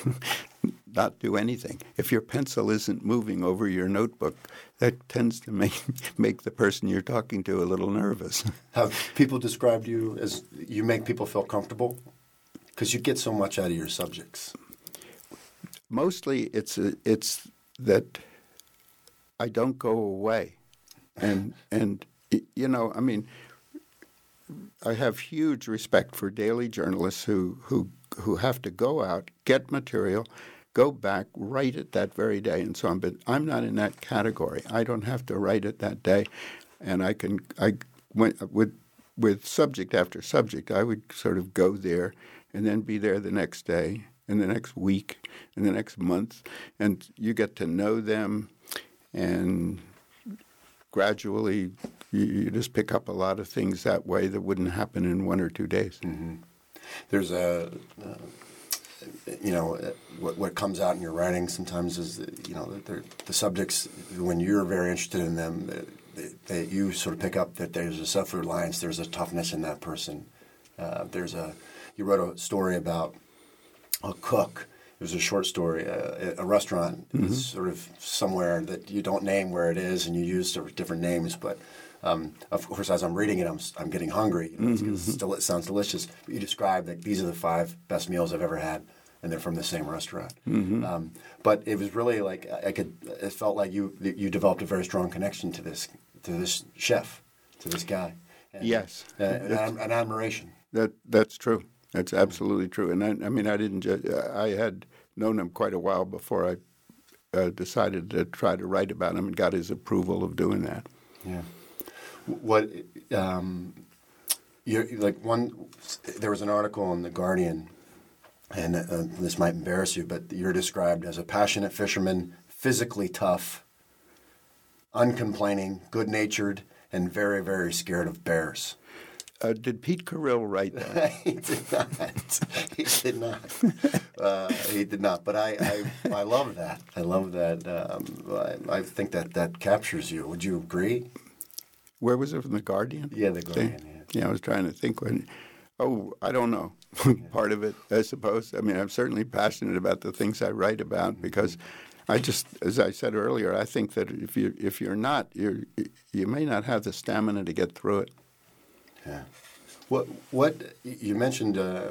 S5: not do anything. If your pencil isn't moving over your notebook, that tends to make make the person you're talking to a little nervous.
S4: Have people described you as you make people feel comfortable? Because you get so much out of your subjects.
S5: mostly it's a, it's that I don't go away, and and you know, I mean, I have huge respect for daily journalists who who who have to go out, get material, go back, write it that very day, and so on. But I'm not in that category. I don't have to write it that day, and I can I went with with subject after subject. I would sort of go there and then be there the next day, and the next week, and the next month, and you get to know them, and gradually you, you just pick up a lot of things that way that wouldn't happen in one or two days.
S4: Mm-hmm. There's a, uh, you know, what, what comes out in your writing sometimes is, that, you know, the subjects, when you're very interested in them, that you sort of pick up that there's a self-reliance, there's a toughness in that person. Uh, there's a, you wrote a story about a cook. It was a short story, uh, a restaurant mm-hmm. sort of somewhere that you don't name where it is, and you use sort of different names. But um, of course, as I'm reading it, I'm I'm getting hungry. You know, mm-hmm. it's, it's, it sounds delicious. But you describe that these are the five best meals I've ever had, and they're from the same restaurant. Mm-hmm. Um, but it was really like I could. It felt like you you developed a very strong connection to this to this chef, to this guy. And,
S5: yes,
S4: uh, an, an admiration.
S5: That that's true. That's absolutely true. And I, I mean, I didn't. Just, I had known him quite a while before I uh, decided to try to write about him and got his approval of doing that.
S4: Yeah. What? Um, you're, like one. There was an article in the Guardian, and uh, this might embarrass you, but you're described as a passionate fisherman, physically tough, uncomplaining, good-natured, and very, very scared of bears.
S5: Uh, did Pete Carril write that?
S4: He did not. He did not. Uh, he did not. But I, I, I love that. I love that. Um, I, I think that that captures you. Would you agree?
S5: Where was it, from the Guardian?
S4: Yeah, the Guardian. Yeah,
S5: yeah I was trying to think when. Oh, I don't know. Part of it, I suppose. I mean, I'm certainly passionate about the things I write about because I just, as I said earlier, I think that if you if you're not, you you may not have the stamina to get through it.
S4: Yeah. What what you mentioned, uh,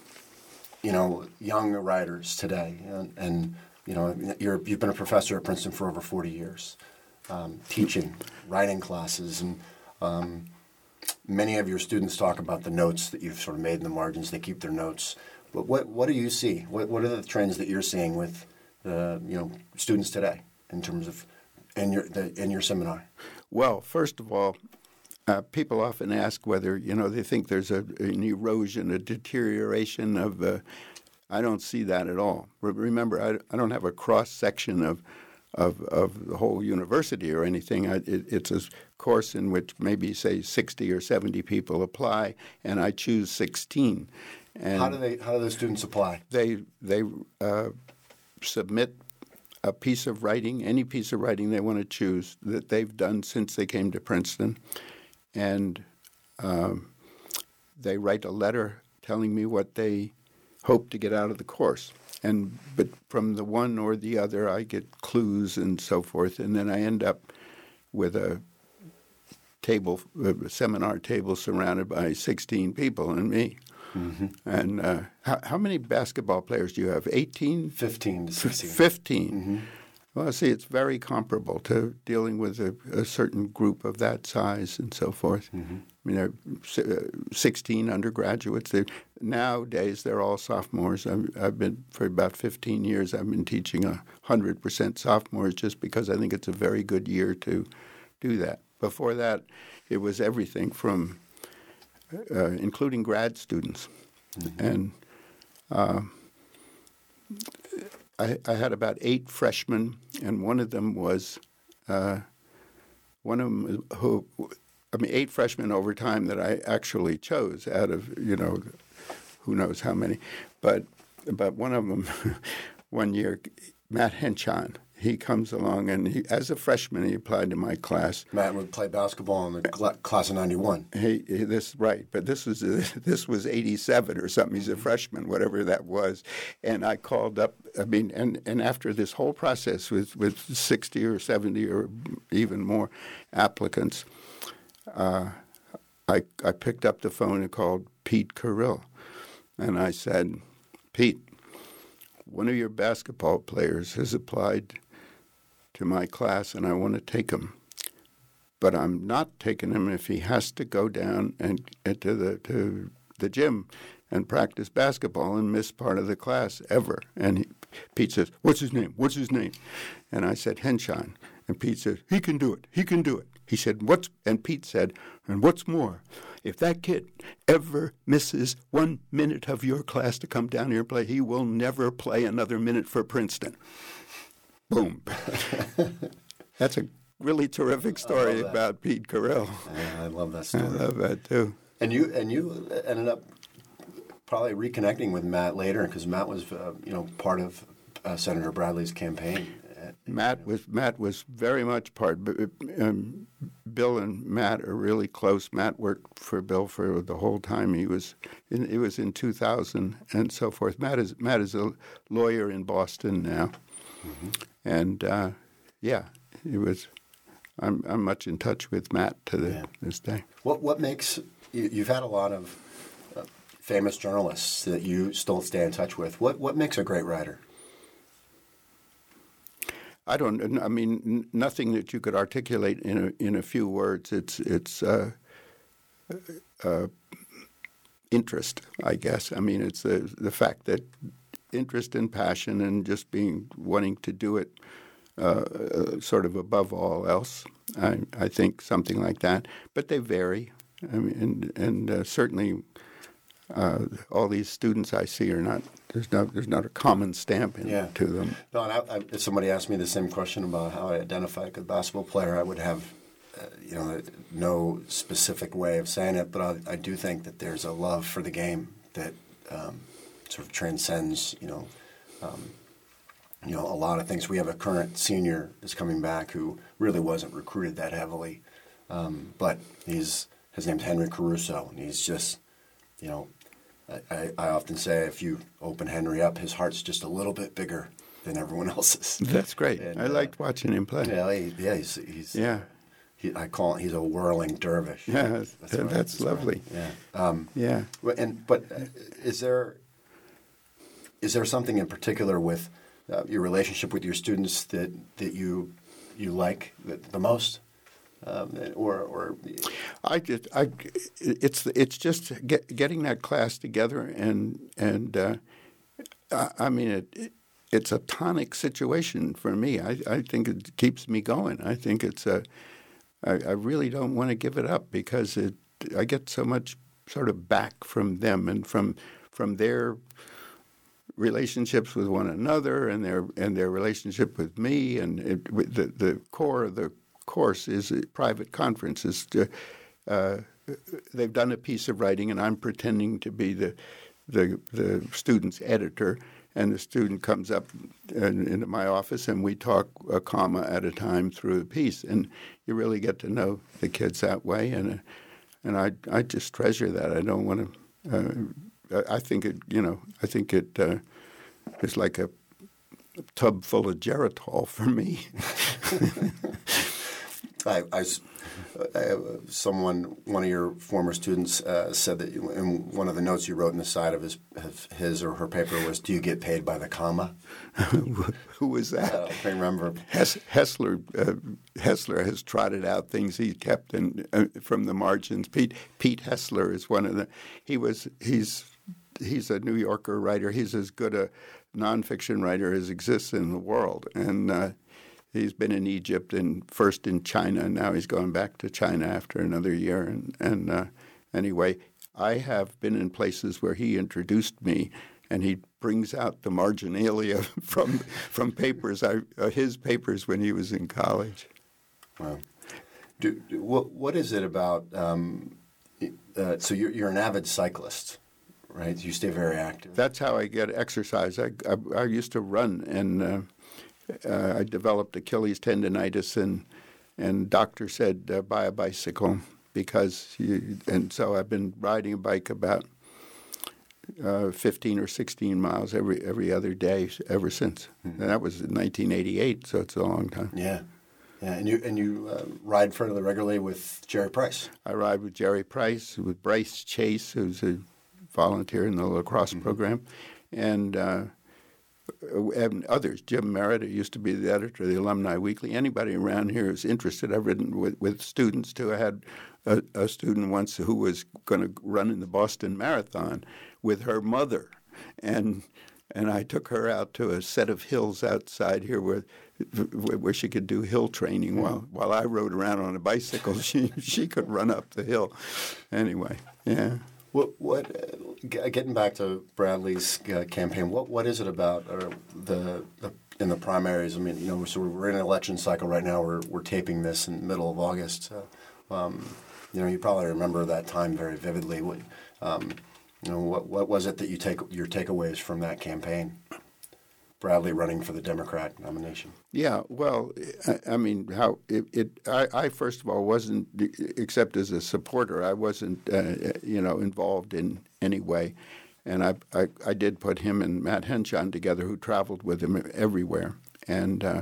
S4: you know, young writers today, and, and you know, you're, you've been a professor at Princeton for over forty years, um, teaching, writing classes, and um, many of your students talk about the notes that you've sort of made in the margins. They keep their notes. But what what do you see? What what are the trends that you're seeing with uh, you know students today in terms of in your the, in your seminar?
S5: Well, first of all. Uh, people often ask whether, you know, they think there's a, an erosion, a deterioration of, uh, I don't see that at all. Remember, I, I don't have a cross-section of, of of the whole university or anything. I, it, it's a course in which maybe, say, sixty or seventy people apply, and I choose sixteen. And
S4: how do they? How do the students apply?
S5: They, they uh, submit a piece of writing, any piece of writing they want to choose that they've done since they came to Princeton. And um, they write a letter telling me what they hope to get out of the course. And but from the one or the other, I get clues and so forth. And then I end up with a table, a seminar table surrounded by sixteen people and me. Mm-hmm. And uh, how, how many basketball players do you have? eighteen?
S4: fifteen to sixteen.
S5: fifteen.
S4: Mm-hmm.
S5: Well, see, it's very comparable to dealing with a, a certain group of that size and so forth. Mm-hmm. I mean, there are sixteen undergraduates. They're, nowadays, they're all sophomores. I've, I've been, for about fifteen years, I've been teaching one hundred percent sophomores just because I think it's a very good year to do that. Before that, it was everything from, uh, including grad students. Mm-hmm. And uh, I, I had about eight freshmen, and one of them was uh, one of them who, I mean, eight freshmen over time that I actually chose out of, you know, who knows how many. But, but one of them, one year, Matt Henchon, he comes along, and he, as a freshman, he applied to my class.
S4: Matt would play basketball in the cl- class of ninety-one.
S5: He, he, this right, but this was this was eighty-seven or something. He's a freshman, whatever that was. And I called up. I mean, and, and after this whole process with with sixty or seventy or even more applicants, uh, I I picked up the phone and called Pete Carril, and I said, Pete, one of your basketball players has applied to my class, and I want to take him. But I'm not taking him if he has to go down and, and to the to the gym and practice basketball and miss part of the class ever. And he, Pete says, what's his name? What's his name? And I said, Henshine. And Pete says, he can do it. He can do it. He said, what's, and Pete said, and what's more, if that kid ever misses one minute of your class to come down here and play, he will never play another minute for Princeton. Boom. That's a really terrific story about Pete Carrell.
S4: I, I love that story.
S5: I love that, too.
S4: And you and you ended up probably reconnecting with Matt later because Matt was, uh, you know, part of uh, Senator Bradley's campaign.
S5: Matt was Matt was very much part. Um, Bill and Matt are really close. Matt worked for Bill for the whole time he was. In, it was in two thousand and so forth. Matt is Matt is a lawyer in Boston now, mm-hmm. and uh, yeah, it was. I'm I'm much in touch with Matt to the, yeah. this day.
S4: What what makes you, you've had a lot of uh, famous journalists that you still stay in touch with. What what makes a great writer?
S5: I don't. I mean, n- nothing that you could articulate in a in a few words. It's it's uh, uh, interest, I guess. I mean, it's the the fact that interest and passion and just being wanting to do it, uh, uh, sort of above all else. I I think something like that. But they vary. I mean, and and uh, certainly. Uh, all these students I see are not. There's not. There's not a common stamp in,
S4: yeah.
S5: to them.
S4: No, and I, I, if somebody asked me the same question about how I identify a good basketball player, I would have, uh, you know, no specific way of saying it. But I, I do think that there's a love for the game that um, sort of transcends, you know, um, you know, a lot of things. We have a current senior that's coming back who really wasn't recruited that heavily, um, but he's his name's Henry Caruso, and he's just, you know. I, I often say if you open Henry up, his heart's just a little bit bigger than everyone else's.
S5: That's great.
S4: And,
S5: I
S4: uh,
S5: liked watching him play.
S4: Yeah, he, yeah, he's, he's
S5: yeah.
S4: He, I call him, he's a whirling dervish.
S5: Yeah, that's,
S4: that's,
S5: that's lovely.
S4: Yeah, um,
S5: yeah.
S4: And but uh, is there is there something in particular with uh, your relationship with your students that that you you like the, the most? Um, or, or
S5: I just, I, it's it's just get, getting that class together, and and uh, I, I mean it, it. It's a tonic situation for me. I, I think it keeps me going. I think it's a. I, I really don't want to give it up because it. I get so much sort of back from them and from from their relationships with one another and their and their relationship with me, and it, with the the core of the course is private conferences. To, uh, they've done a piece of writing, and I'm pretending to be the the, the student's editor. And the student comes up in, into my office, and we talk a comma at a time through the piece. And you really get to know the kids that way. And uh, and I I just treasure that. I don't want to. Uh, I think it. You know. I think it uh, is like a tub full of Geritol for me.
S4: I, I, I, someone, one of your former students uh, said that in one of the notes you wrote in the side of his of his or her paper was, "Do you get paid by the comma?"
S5: Who was that?
S4: I don't remember.
S5: Hes- Hessler uh, Hessler has trotted out things he kept in, uh, from the margins. Pete Pete Hessler is one of the. He was he's he's a New Yorker writer. He's as good a nonfiction writer as exists in the world, and. Uh, He's been in Egypt and first in China, and now he's going back to China after another year. And, and uh, anyway, I have been in places where he introduced me, and he brings out the marginalia from from papers, I, uh, his papers when he was in college.
S4: Wow. Do, do, what what is it about? Um, uh, so you're you're an avid cyclist, right? You stay very active.
S5: That's how I get exercise. I I, I used to run and. Uh, Uh, I developed Achilles tendonitis, and and doctor said uh, buy a bicycle because you, and so I've been riding a bike about uh, fifteen or sixteen miles every every other day ever since. Mm-hmm. And that was in nineteen eighty-eight, so it's a long time.
S4: Yeah, yeah, and you and you uh, ride further regularly with Jerry Price.
S5: I ride with Jerry Price, with Bryce Chase, who's a volunteer in the lacrosse mm-hmm. program, and. Uh, and others. Jim Merritt used to be the editor of the Alumni Weekly. Anybody around here is interested. I've written with, with students too. I had a, a student once who was going to run in the Boston Marathon with her mother, and and I took her out to a set of hills outside here where where she could do hill training while while I rode around on a bicycle. She she could run up the hill. Anyway, yeah.
S4: What what uh, getting back to Bradley's uh, campaign? What what is it about uh, the, the in the primaries? I mean, you know, so we're in an election cycle right now. We're we're taping this in the middle of August. So, um, you know, you probably remember that time very vividly. What, um, you know, what what was it that you take your takeaways from that campaign? Bradley running for the Democrat nomination.
S5: Yeah, well, I, I mean, how it, it I, I first of all wasn't, except as a supporter, I wasn't, uh, you know, involved in any way. And I, I, I did put him and Matt Henshon together, who traveled with him everywhere. And uh,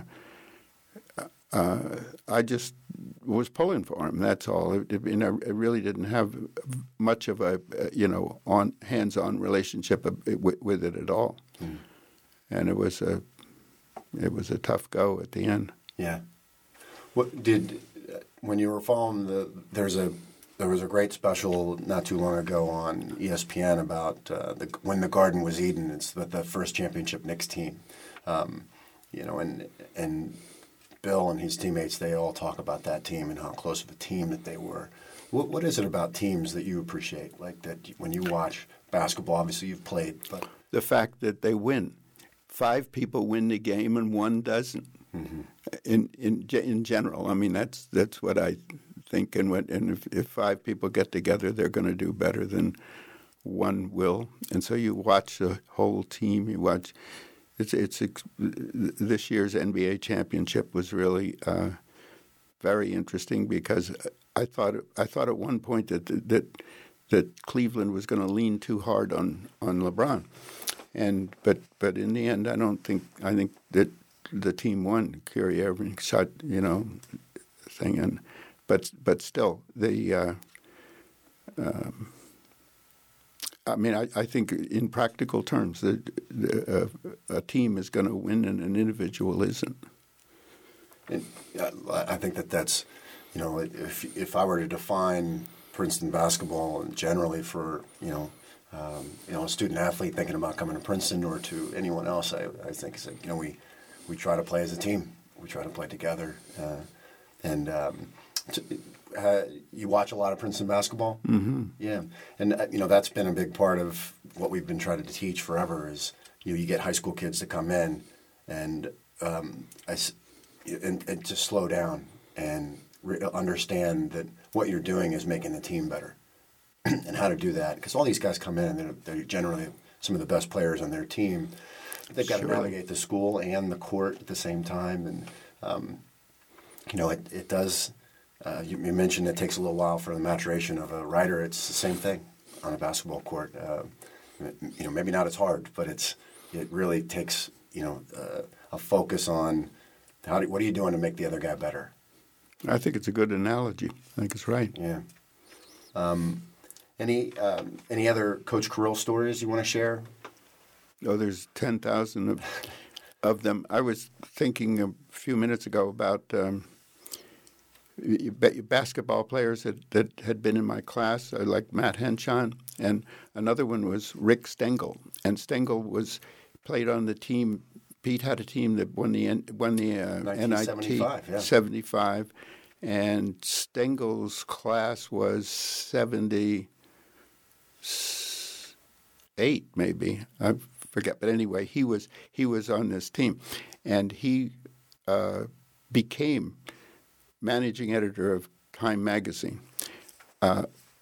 S5: uh, I just was pulling for him, that's all. It, it, you know, I really didn't have much of a, you know, on hands-on relationship with, with it at all. Mm. And it was a, it was a tough go at the end.
S4: Yeah. What did when you were following the? There's a there was a great special not too long ago on E S P N about uh, the, when the Garden was Eden. It's the, the first championship Knicks team, um, you know, and and Bill and his teammates, they all talk about that team and how close of a team that they were. What what is it about teams that you appreciate? Like that when you watch basketball, obviously you've played, but
S5: the fact that they win. Five people win the game and one doesn't. Mm-hmm. In in in general, I mean that's that's what I think. And what and if, if five people get together, they're going to do better than one will. And so you watch the whole team. You watch. It's it's, it's this year's N B A championship was really uh, very interesting because I thought I thought at one point that that that Cleveland was going to lean too hard on on LeBron. And but but in the end, I don't think I think that the team won. Kyrie Irving shot, you know, thing, and but but still the. Uh, um, I mean, I, I think in practical terms, that uh, a team is going to win and an individual isn't.
S4: And I think that that's, you know, if if I were to define Princeton basketball generally for you know. Um, you know, a student athlete thinking about coming to Princeton or to anyone else, I, I think it's like, you know, we, we try to play as a team. We try to play together. Uh, and um, to, uh, you watch a lot of Princeton basketball?
S5: Mm-hmm.
S4: Yeah. And, uh, you know, that's been a big part of what we've been trying to teach forever is, you know, you get high school kids to come in and, um, I, and, and to slow down and re- understand that what you're doing is making the team better. And how to do that, because all these guys come in and they're, they're generally some of the best players on their team. They've got sure. to navigate the school and the court at the same time, and um, you know it, it does. Uh, you, you mentioned it takes a little while for the maturation of a writer. It's the same thing on a basketball court. Uh, you know, maybe not as hard, but it's it really takes you know uh, a focus on how do, what are you doing to make the other guy better.
S5: I think it's a good analogy. I think it's right.
S4: Yeah. Um, Any um, any other Coach Carrill stories you want to share?
S5: Oh, there's ten thousand of, of them. I was thinking a few minutes ago about um, basketball players that, that had been in my class, like Matt Henshon, and another one was Rick Stengel. And Stengel was played on the team. Pete had a team that won the won the uh, N I T
S4: yeah.
S5: seventy-five, and Stengel's class was seventy. Eight, maybe I forget, but anyway, he was he was on this team, and he uh, became managing editor of Time magazine. Uh,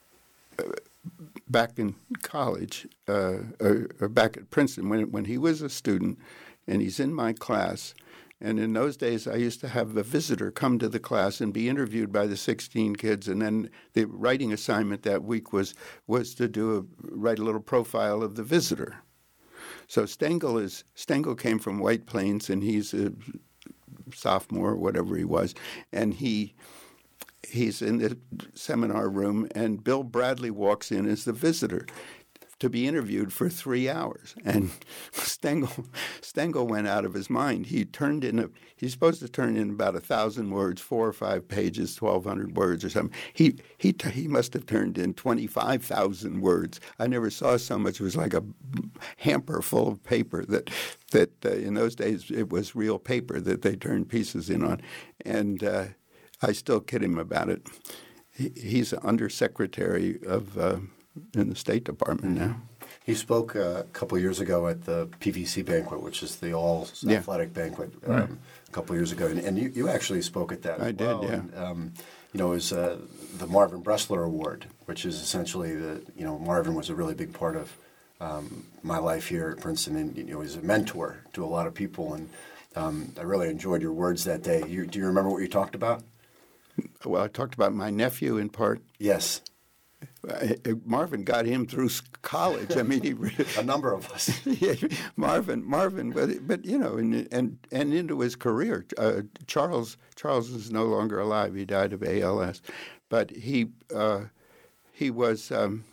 S5: back in college, uh, or, or back at Princeton, when when he was a student, and he's in my class. And in those days, I used to have a visitor come to the class and be interviewed by the sixteen kids, and then the writing assignment that week was was to do a, write a little profile of the visitor. So Stengel is Stengel came from White Plains, and he's a sophomore or whatever he was, and he he's in the seminar room, and Bill Bradley walks in as the visitor. to be interviewed for three hours. And Stengel, Stengel went out of his mind. He turned in a, he's supposed to turn in about a thousand words, four or five pages, twelve hundred words or something. He he he must have turned in twenty-five thousand words. I never saw so much. It was like a hamper full of paper that that uh, in those days it was real paper that they turned pieces in on, and uh, I still kid him about it. He, he's undersecretary of. Uh, in the State Department now.
S4: He spoke uh, a couple of years ago at the P V C banquet, which is the all
S5: yeah.
S4: athletic banquet, um,
S5: right.
S4: a couple of years ago, and, and you, you actually spoke at that. As
S5: I
S4: well.
S5: did, yeah.
S4: And, um, you know, it was uh, the Marvin Bressler Award, which is essentially the you know Marvin was a really big part of um, my life here at Princeton, and you know, he was a mentor to a lot of people, and um, I really enjoyed your words that day. You, do you remember what you talked about?
S5: Well, I talked about my nephew in part.
S4: Yes.
S5: Uh, Marvin got him through college. I mean, he
S4: a number of us.
S5: yeah, Marvin, Marvin, but but you know, and and, and into his career. Uh, Charles Charles is no longer alive. He died of A L S, but he uh, he was um,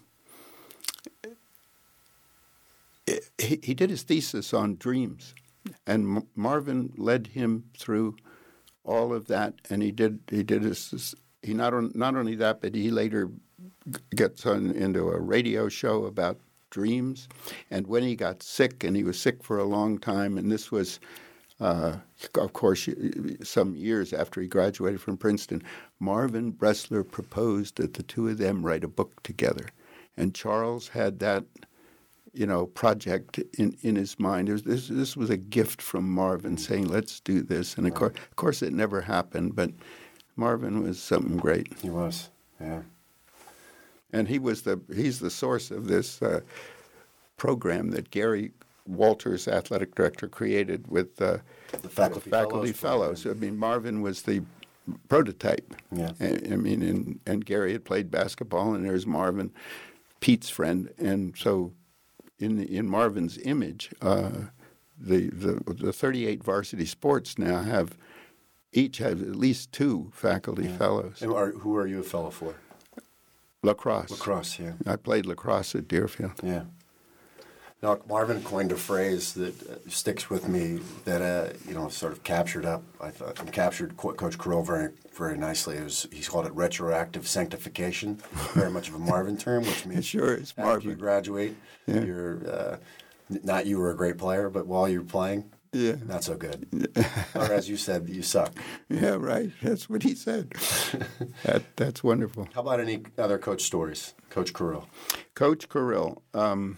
S5: he he did his thesis on dreams, and M- Marvin led him through all of that, and he did he did his he not on, not only that, but he later gets on into a radio show about dreams. And when he got sick, and he was sick for a long time, and this was, uh, of course, some years after he graduated from Princeton, Marvin Bressler proposed that the two of them write a book together. And Charles had that, you know, project in, in his mind. It was, this, this was a gift from Marvin saying, let's do this. And, of course, of course, it never happened, but Marvin was something great.
S4: He was, yeah.
S5: And he was the he's the source of this uh, program that Gary Walters, athletic director, created with uh,
S4: the faculty,
S5: the faculty fellows. fellows. I mean, Marvin was the prototype.
S4: Yeah.
S5: I, I mean, and, and Gary had played basketball, and there's Marvin, Pete's friend, and so in the, in Marvin's image, uh, the, the the thirty-eight varsity sports now have each have at least two faculty
S4: yeah.
S5: fellows.
S4: And are, who are you a fellow for?
S5: Lacrosse.
S4: Lacrosse, yeah.
S5: I played lacrosse at Deerfield.
S4: Yeah. Now, Marvin coined a phrase that uh, sticks with me that, uh, you know, sort of captured up, I thought, and captured Co- Coach Carrill very, very nicely. It was, he's called it retroactive sanctification, very much of a Marvin term, which means
S5: it sure is,
S4: after
S5: Marvin.
S4: you graduate, yeah. you're, uh, not you were a great player, but while you're playing,
S5: yeah.
S4: not so good. Or as you said, you suck.
S5: Yeah, right. That's what he said. that, that's wonderful.
S4: How about any other coach stories? Coach Carrill.
S5: Coach Carrill. Um,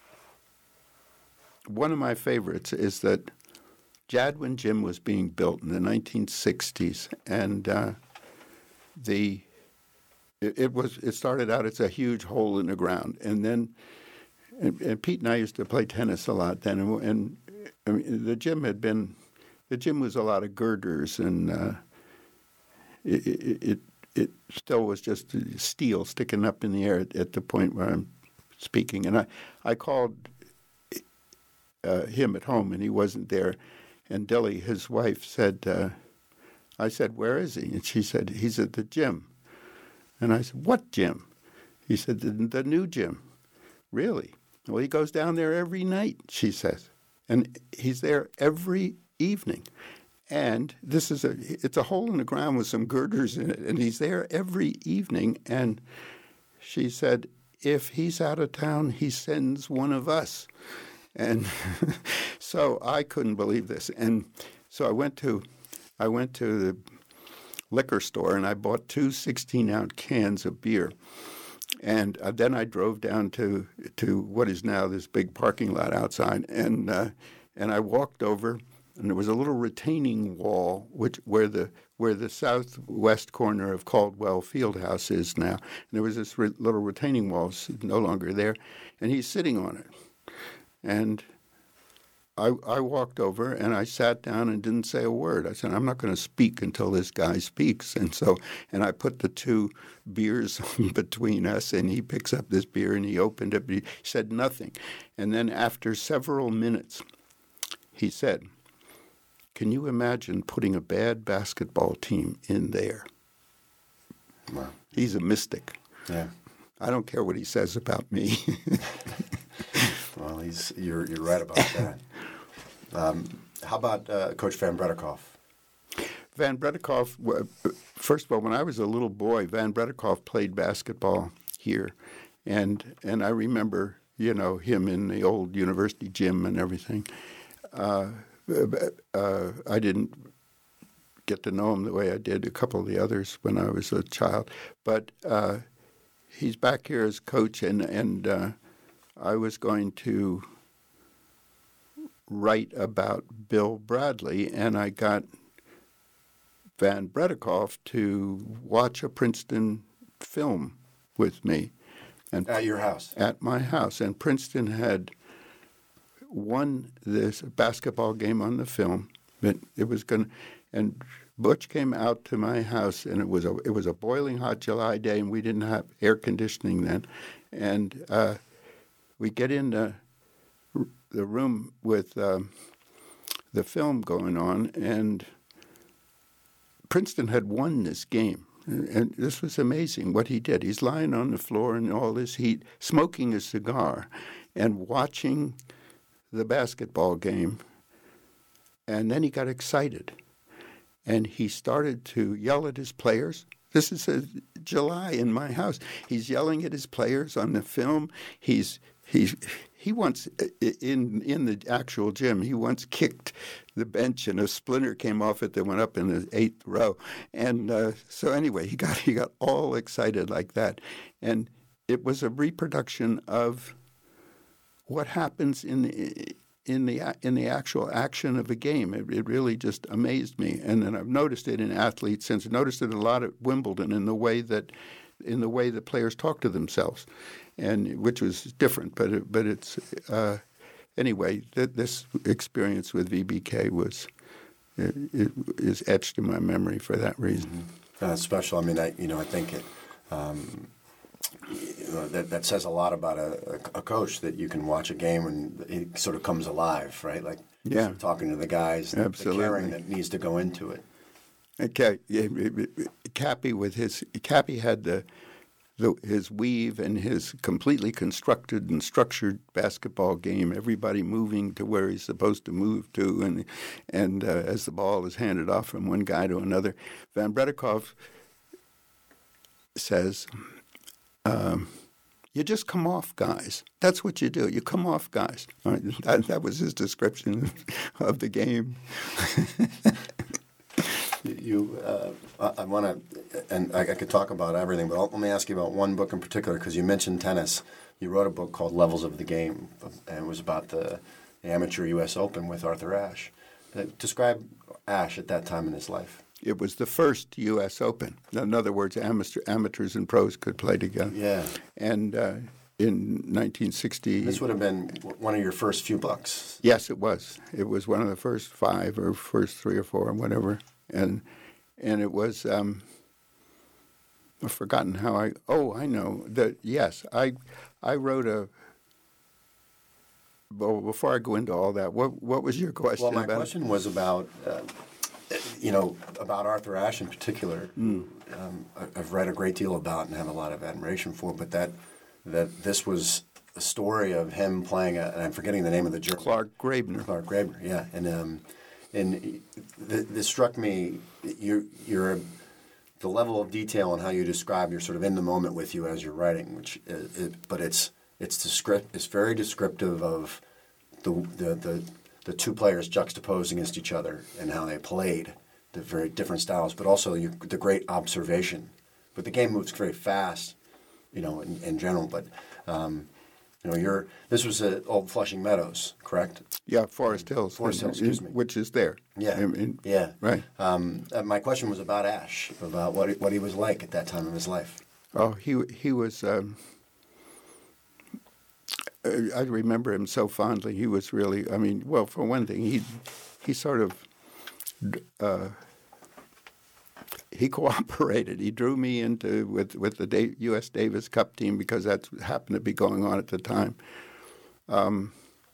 S5: one of my favorites is that Jadwin Gym was being built in the nineteen sixties, and uh, the it, it was it started out as a huge hole in the ground, and then and, and Pete and I used to play tennis a lot then, and, and I mean, the gym had been the gym was a lot of girders, and uh, it, it it it still was just steel sticking up in the air at, at the point where I'm speaking, and I I called uh, him at home, and he wasn't there. And Dilly, his wife, said, uh, I said, where is he? And she said, he's at the gym. And I said, what gym? He said, the, the new gym. Really? Well, he goes down there every night, she says. And he's there every evening. And this is a, it's a hole in the ground with some girders in it. And he's there every evening. And she said, if he's out of town, he sends one of us. And so I couldn't believe this. And so I went to I went to the liquor store, and I bought two sixteen-ounce cans of beer. And uh, then I drove down to to what is now this big parking lot outside, and uh, and I walked over, and there was a little retaining wall which where the where the southwest corner of Caldwell Fieldhouse is now. And there was this re- little retaining wall, no longer there, and he's sitting on it. And I, I walked over, and I sat down and didn't say a word. I said, I'm not going to speak until this guy speaks. And so, and I put the two beers between us, and he picks up this beer, and he opened it, but he said nothing. And then after several minutes, he said, can you imagine putting a bad basketball team in there? Wow. He's a mystic.
S4: Yeah.
S5: I don't care what he says about me.
S4: he's you're you're right about that. Um, how about uh, Coach Van Bredikoff?
S5: Van Bredikoff, first of all, when I was a little boy, Van Bredikoff played basketball here. And and I remember, you know, him in the old university gym and everything. Uh, uh, I didn't get to know him the way I did a couple of the others when I was a child. But uh, he's back here as coach, and, and uh, I was going to write about Bill Bradley, and I got Van Bredikoff to watch a Princeton film with me. And
S4: At your house?
S5: At my house. And Princeton had won this basketball game on the film. But it was going, and Butch came out to my house, and it was a it was a boiling hot July day, and we didn't have air conditioning then. And uh, we get in the, the room with um, the film going on, and Princeton had won this game. And this was amazing what he did. He's lying on the floor in all this heat, smoking a cigar and watching the basketball game. And then he got excited. And he started to yell at his players. This is a July in my house. He's yelling at his players on the film. He's he's he once in in the actual gym. He once kicked the bench, and a splinter came off it that went up in the eighth row. And uh, so anyway, he got he got all excited like that, and it was a reproduction of what happens in the in the in the actual action of a game. It, it really just amazed me, and then I've noticed it in athletes since. I noticed it a lot at Wimbledon in the way that in the way the players talk to themselves, and which was different. But it, but it's uh, anyway. Th- this experience with V B K was it, it is etched in my memory for that reason.
S4: Mm-hmm. That's special. I mean, I you know I think it. Um, You know, that that says a lot about a, a coach, that you can watch a game and it sort of comes alive, right? Like
S5: yeah.
S4: sort of talking to the guys, the, the caring that needs to go into it.
S5: Okay, Cappy with his Cappy had the, the his weave and his completely constructed and structured basketball game. Everybody moving to where he's supposed to move to, and and uh, as the ball is handed off from one guy to another, Van Bredikoff says. Um, you just come off guys. That's what you do. You come off guys. Right? That, that was his description of the game.
S4: you, uh, I, I want to, and I, I could talk about everything, but I'll, let me ask you about one book in particular, because you mentioned tennis. You wrote a book called Levels of the Game, and it was about the, the amateur U S Open with Arthur Ashe. Uh, describe Ashe at that time in his life.
S5: It was the first U S Open. In other words, amateur, amateurs and pros could play together.
S4: Yeah.
S5: And uh, in nineteen sixty...
S4: This would have been one of your first few books.
S5: Yes, it was. It was one of the first five or first three or four or whatever. And and it was... Um, I've forgotten how I... Oh, I know. That yes, I I wrote a... Well, before I go into all that, what what was your question
S4: Well, my
S5: about?
S4: question was about... Uh, You know, about Arthur Ashe in particular, mm. um, I've read a great deal about and have a lot of admiration for, but that that this was a story of him playing, a, and I'm forgetting the name of the German.
S5: Clark Grabner.
S4: Clark Grabner, yeah. And um, and th- this struck me, you're, you're, the level of detail and how you describe, you're sort of in the moment with you as you're writing, which is, it, but it's it's descript, it's very descriptive of the the, the the two players juxtaposed against each other and how they played, the very different styles, but also you, the great observation. But the game moves very fast, you know, in, in general. But um, you know, you're this was at Old Flushing Meadows, correct?
S5: Yeah, Forest Hills.
S4: Forest Hills, excuse me.
S5: Which is there.
S4: Yeah,
S5: in, in,
S4: yeah.
S5: Right.
S4: Um, uh, my question was about Ashe, about what he, what he was like at that time of his life.
S5: Oh, he he was. Um, I remember him so fondly. He was really, I mean, well, for one thing, he he sort of, uh, he cooperated. He drew me into with, with the U S Davis Cup team because that happened to be going on at the time. Um,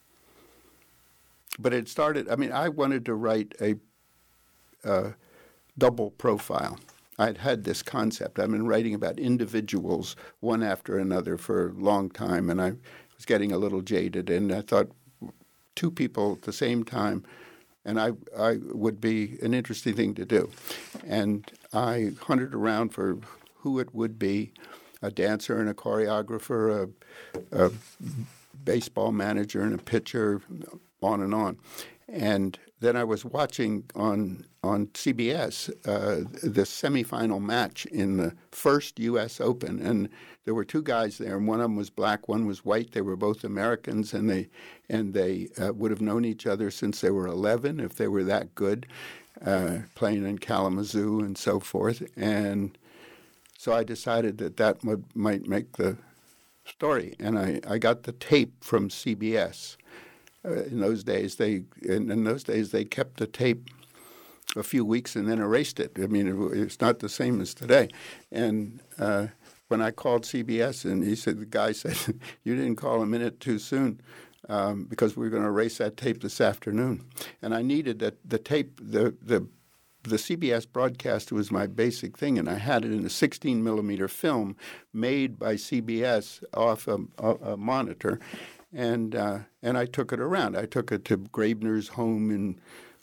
S5: but it started, I mean, I wanted to write a uh, double profile. I'd had this concept. I've been writing about individuals one after another for a long time, and I was getting a little jaded, and I thought two people at the same time, and I, I would be an interesting thing to do. And I hunted around for who it would be, a dancer and a choreographer, a, a baseball manager and a pitcher, on and on. And then I was watching on on C B S uh, the semifinal match in the first U S Open, and there were two guys there, and one of them was black, one was white. They were both Americans, and they and they uh, would have known each other since they were eleven, if they were that good, uh, playing in Kalamazoo and so forth. And so I decided that that would, might make the story, and I, I got the tape from C B S. Uh, in those days, they in, in those days they kept the tape a few weeks and then erased it. I mean, it, it's not the same as today. And uh, when I called C B S, and he said, the guy said, "You didn't call a minute too soon, um, because we were going to erase that tape this afternoon." And I needed that the tape. The the the C B S broadcast was my basic thing, and I had it in a sixteen millimeter film made by C B S off a, a, a monitor. And uh, and I took it around. I took it to Graebner's home in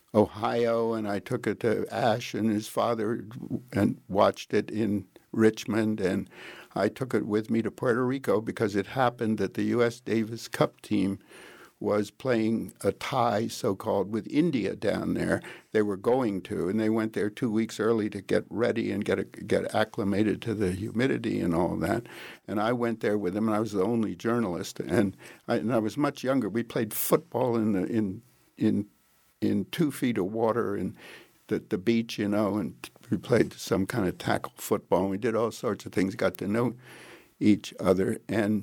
S5: Ohio, and I took it to Ash and his father and watched it in Richmond. And I took it with me to Puerto Rico because it happened that the U S Davis Cup team was playing a tie, so-called, with India down there. They were going to, and they went there two weeks early to get ready and get a, get acclimated to the humidity and all that. And I went there with them, and I was the only journalist. And I, and I was much younger. We played football in the, in in in two feet of water and the the beach, you know, and we played some kind of tackle football. And we did all sorts of things. Got to know each other, and.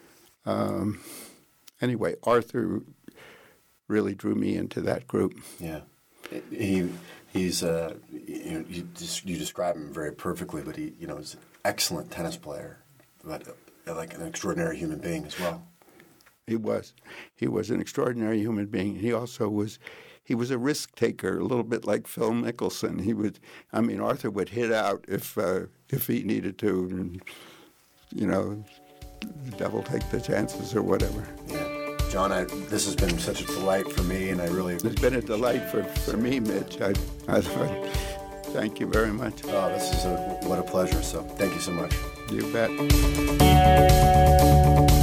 S5: Um, Anyway, Arthur really drew me into that group.
S4: Yeah, he he's uh, you know, you, you describe him very perfectly, but he you know is an excellent tennis player, but uh, like an extraordinary human being as well.
S5: He was, he was an extraordinary human being. He also was, he was a risk taker, a little bit like Phil Mickelson. He would, I mean, Arthur would hit out if uh, if he needed to, and you know. The devil take the chances or whatever.
S4: Yeah. John, I, this has been such a delight for me, and I really...
S5: It's been a delight for, for me, Mitch. I, I, I thank you very much.
S4: Oh, this is a, what a pleasure. So thank you so much.
S5: You bet.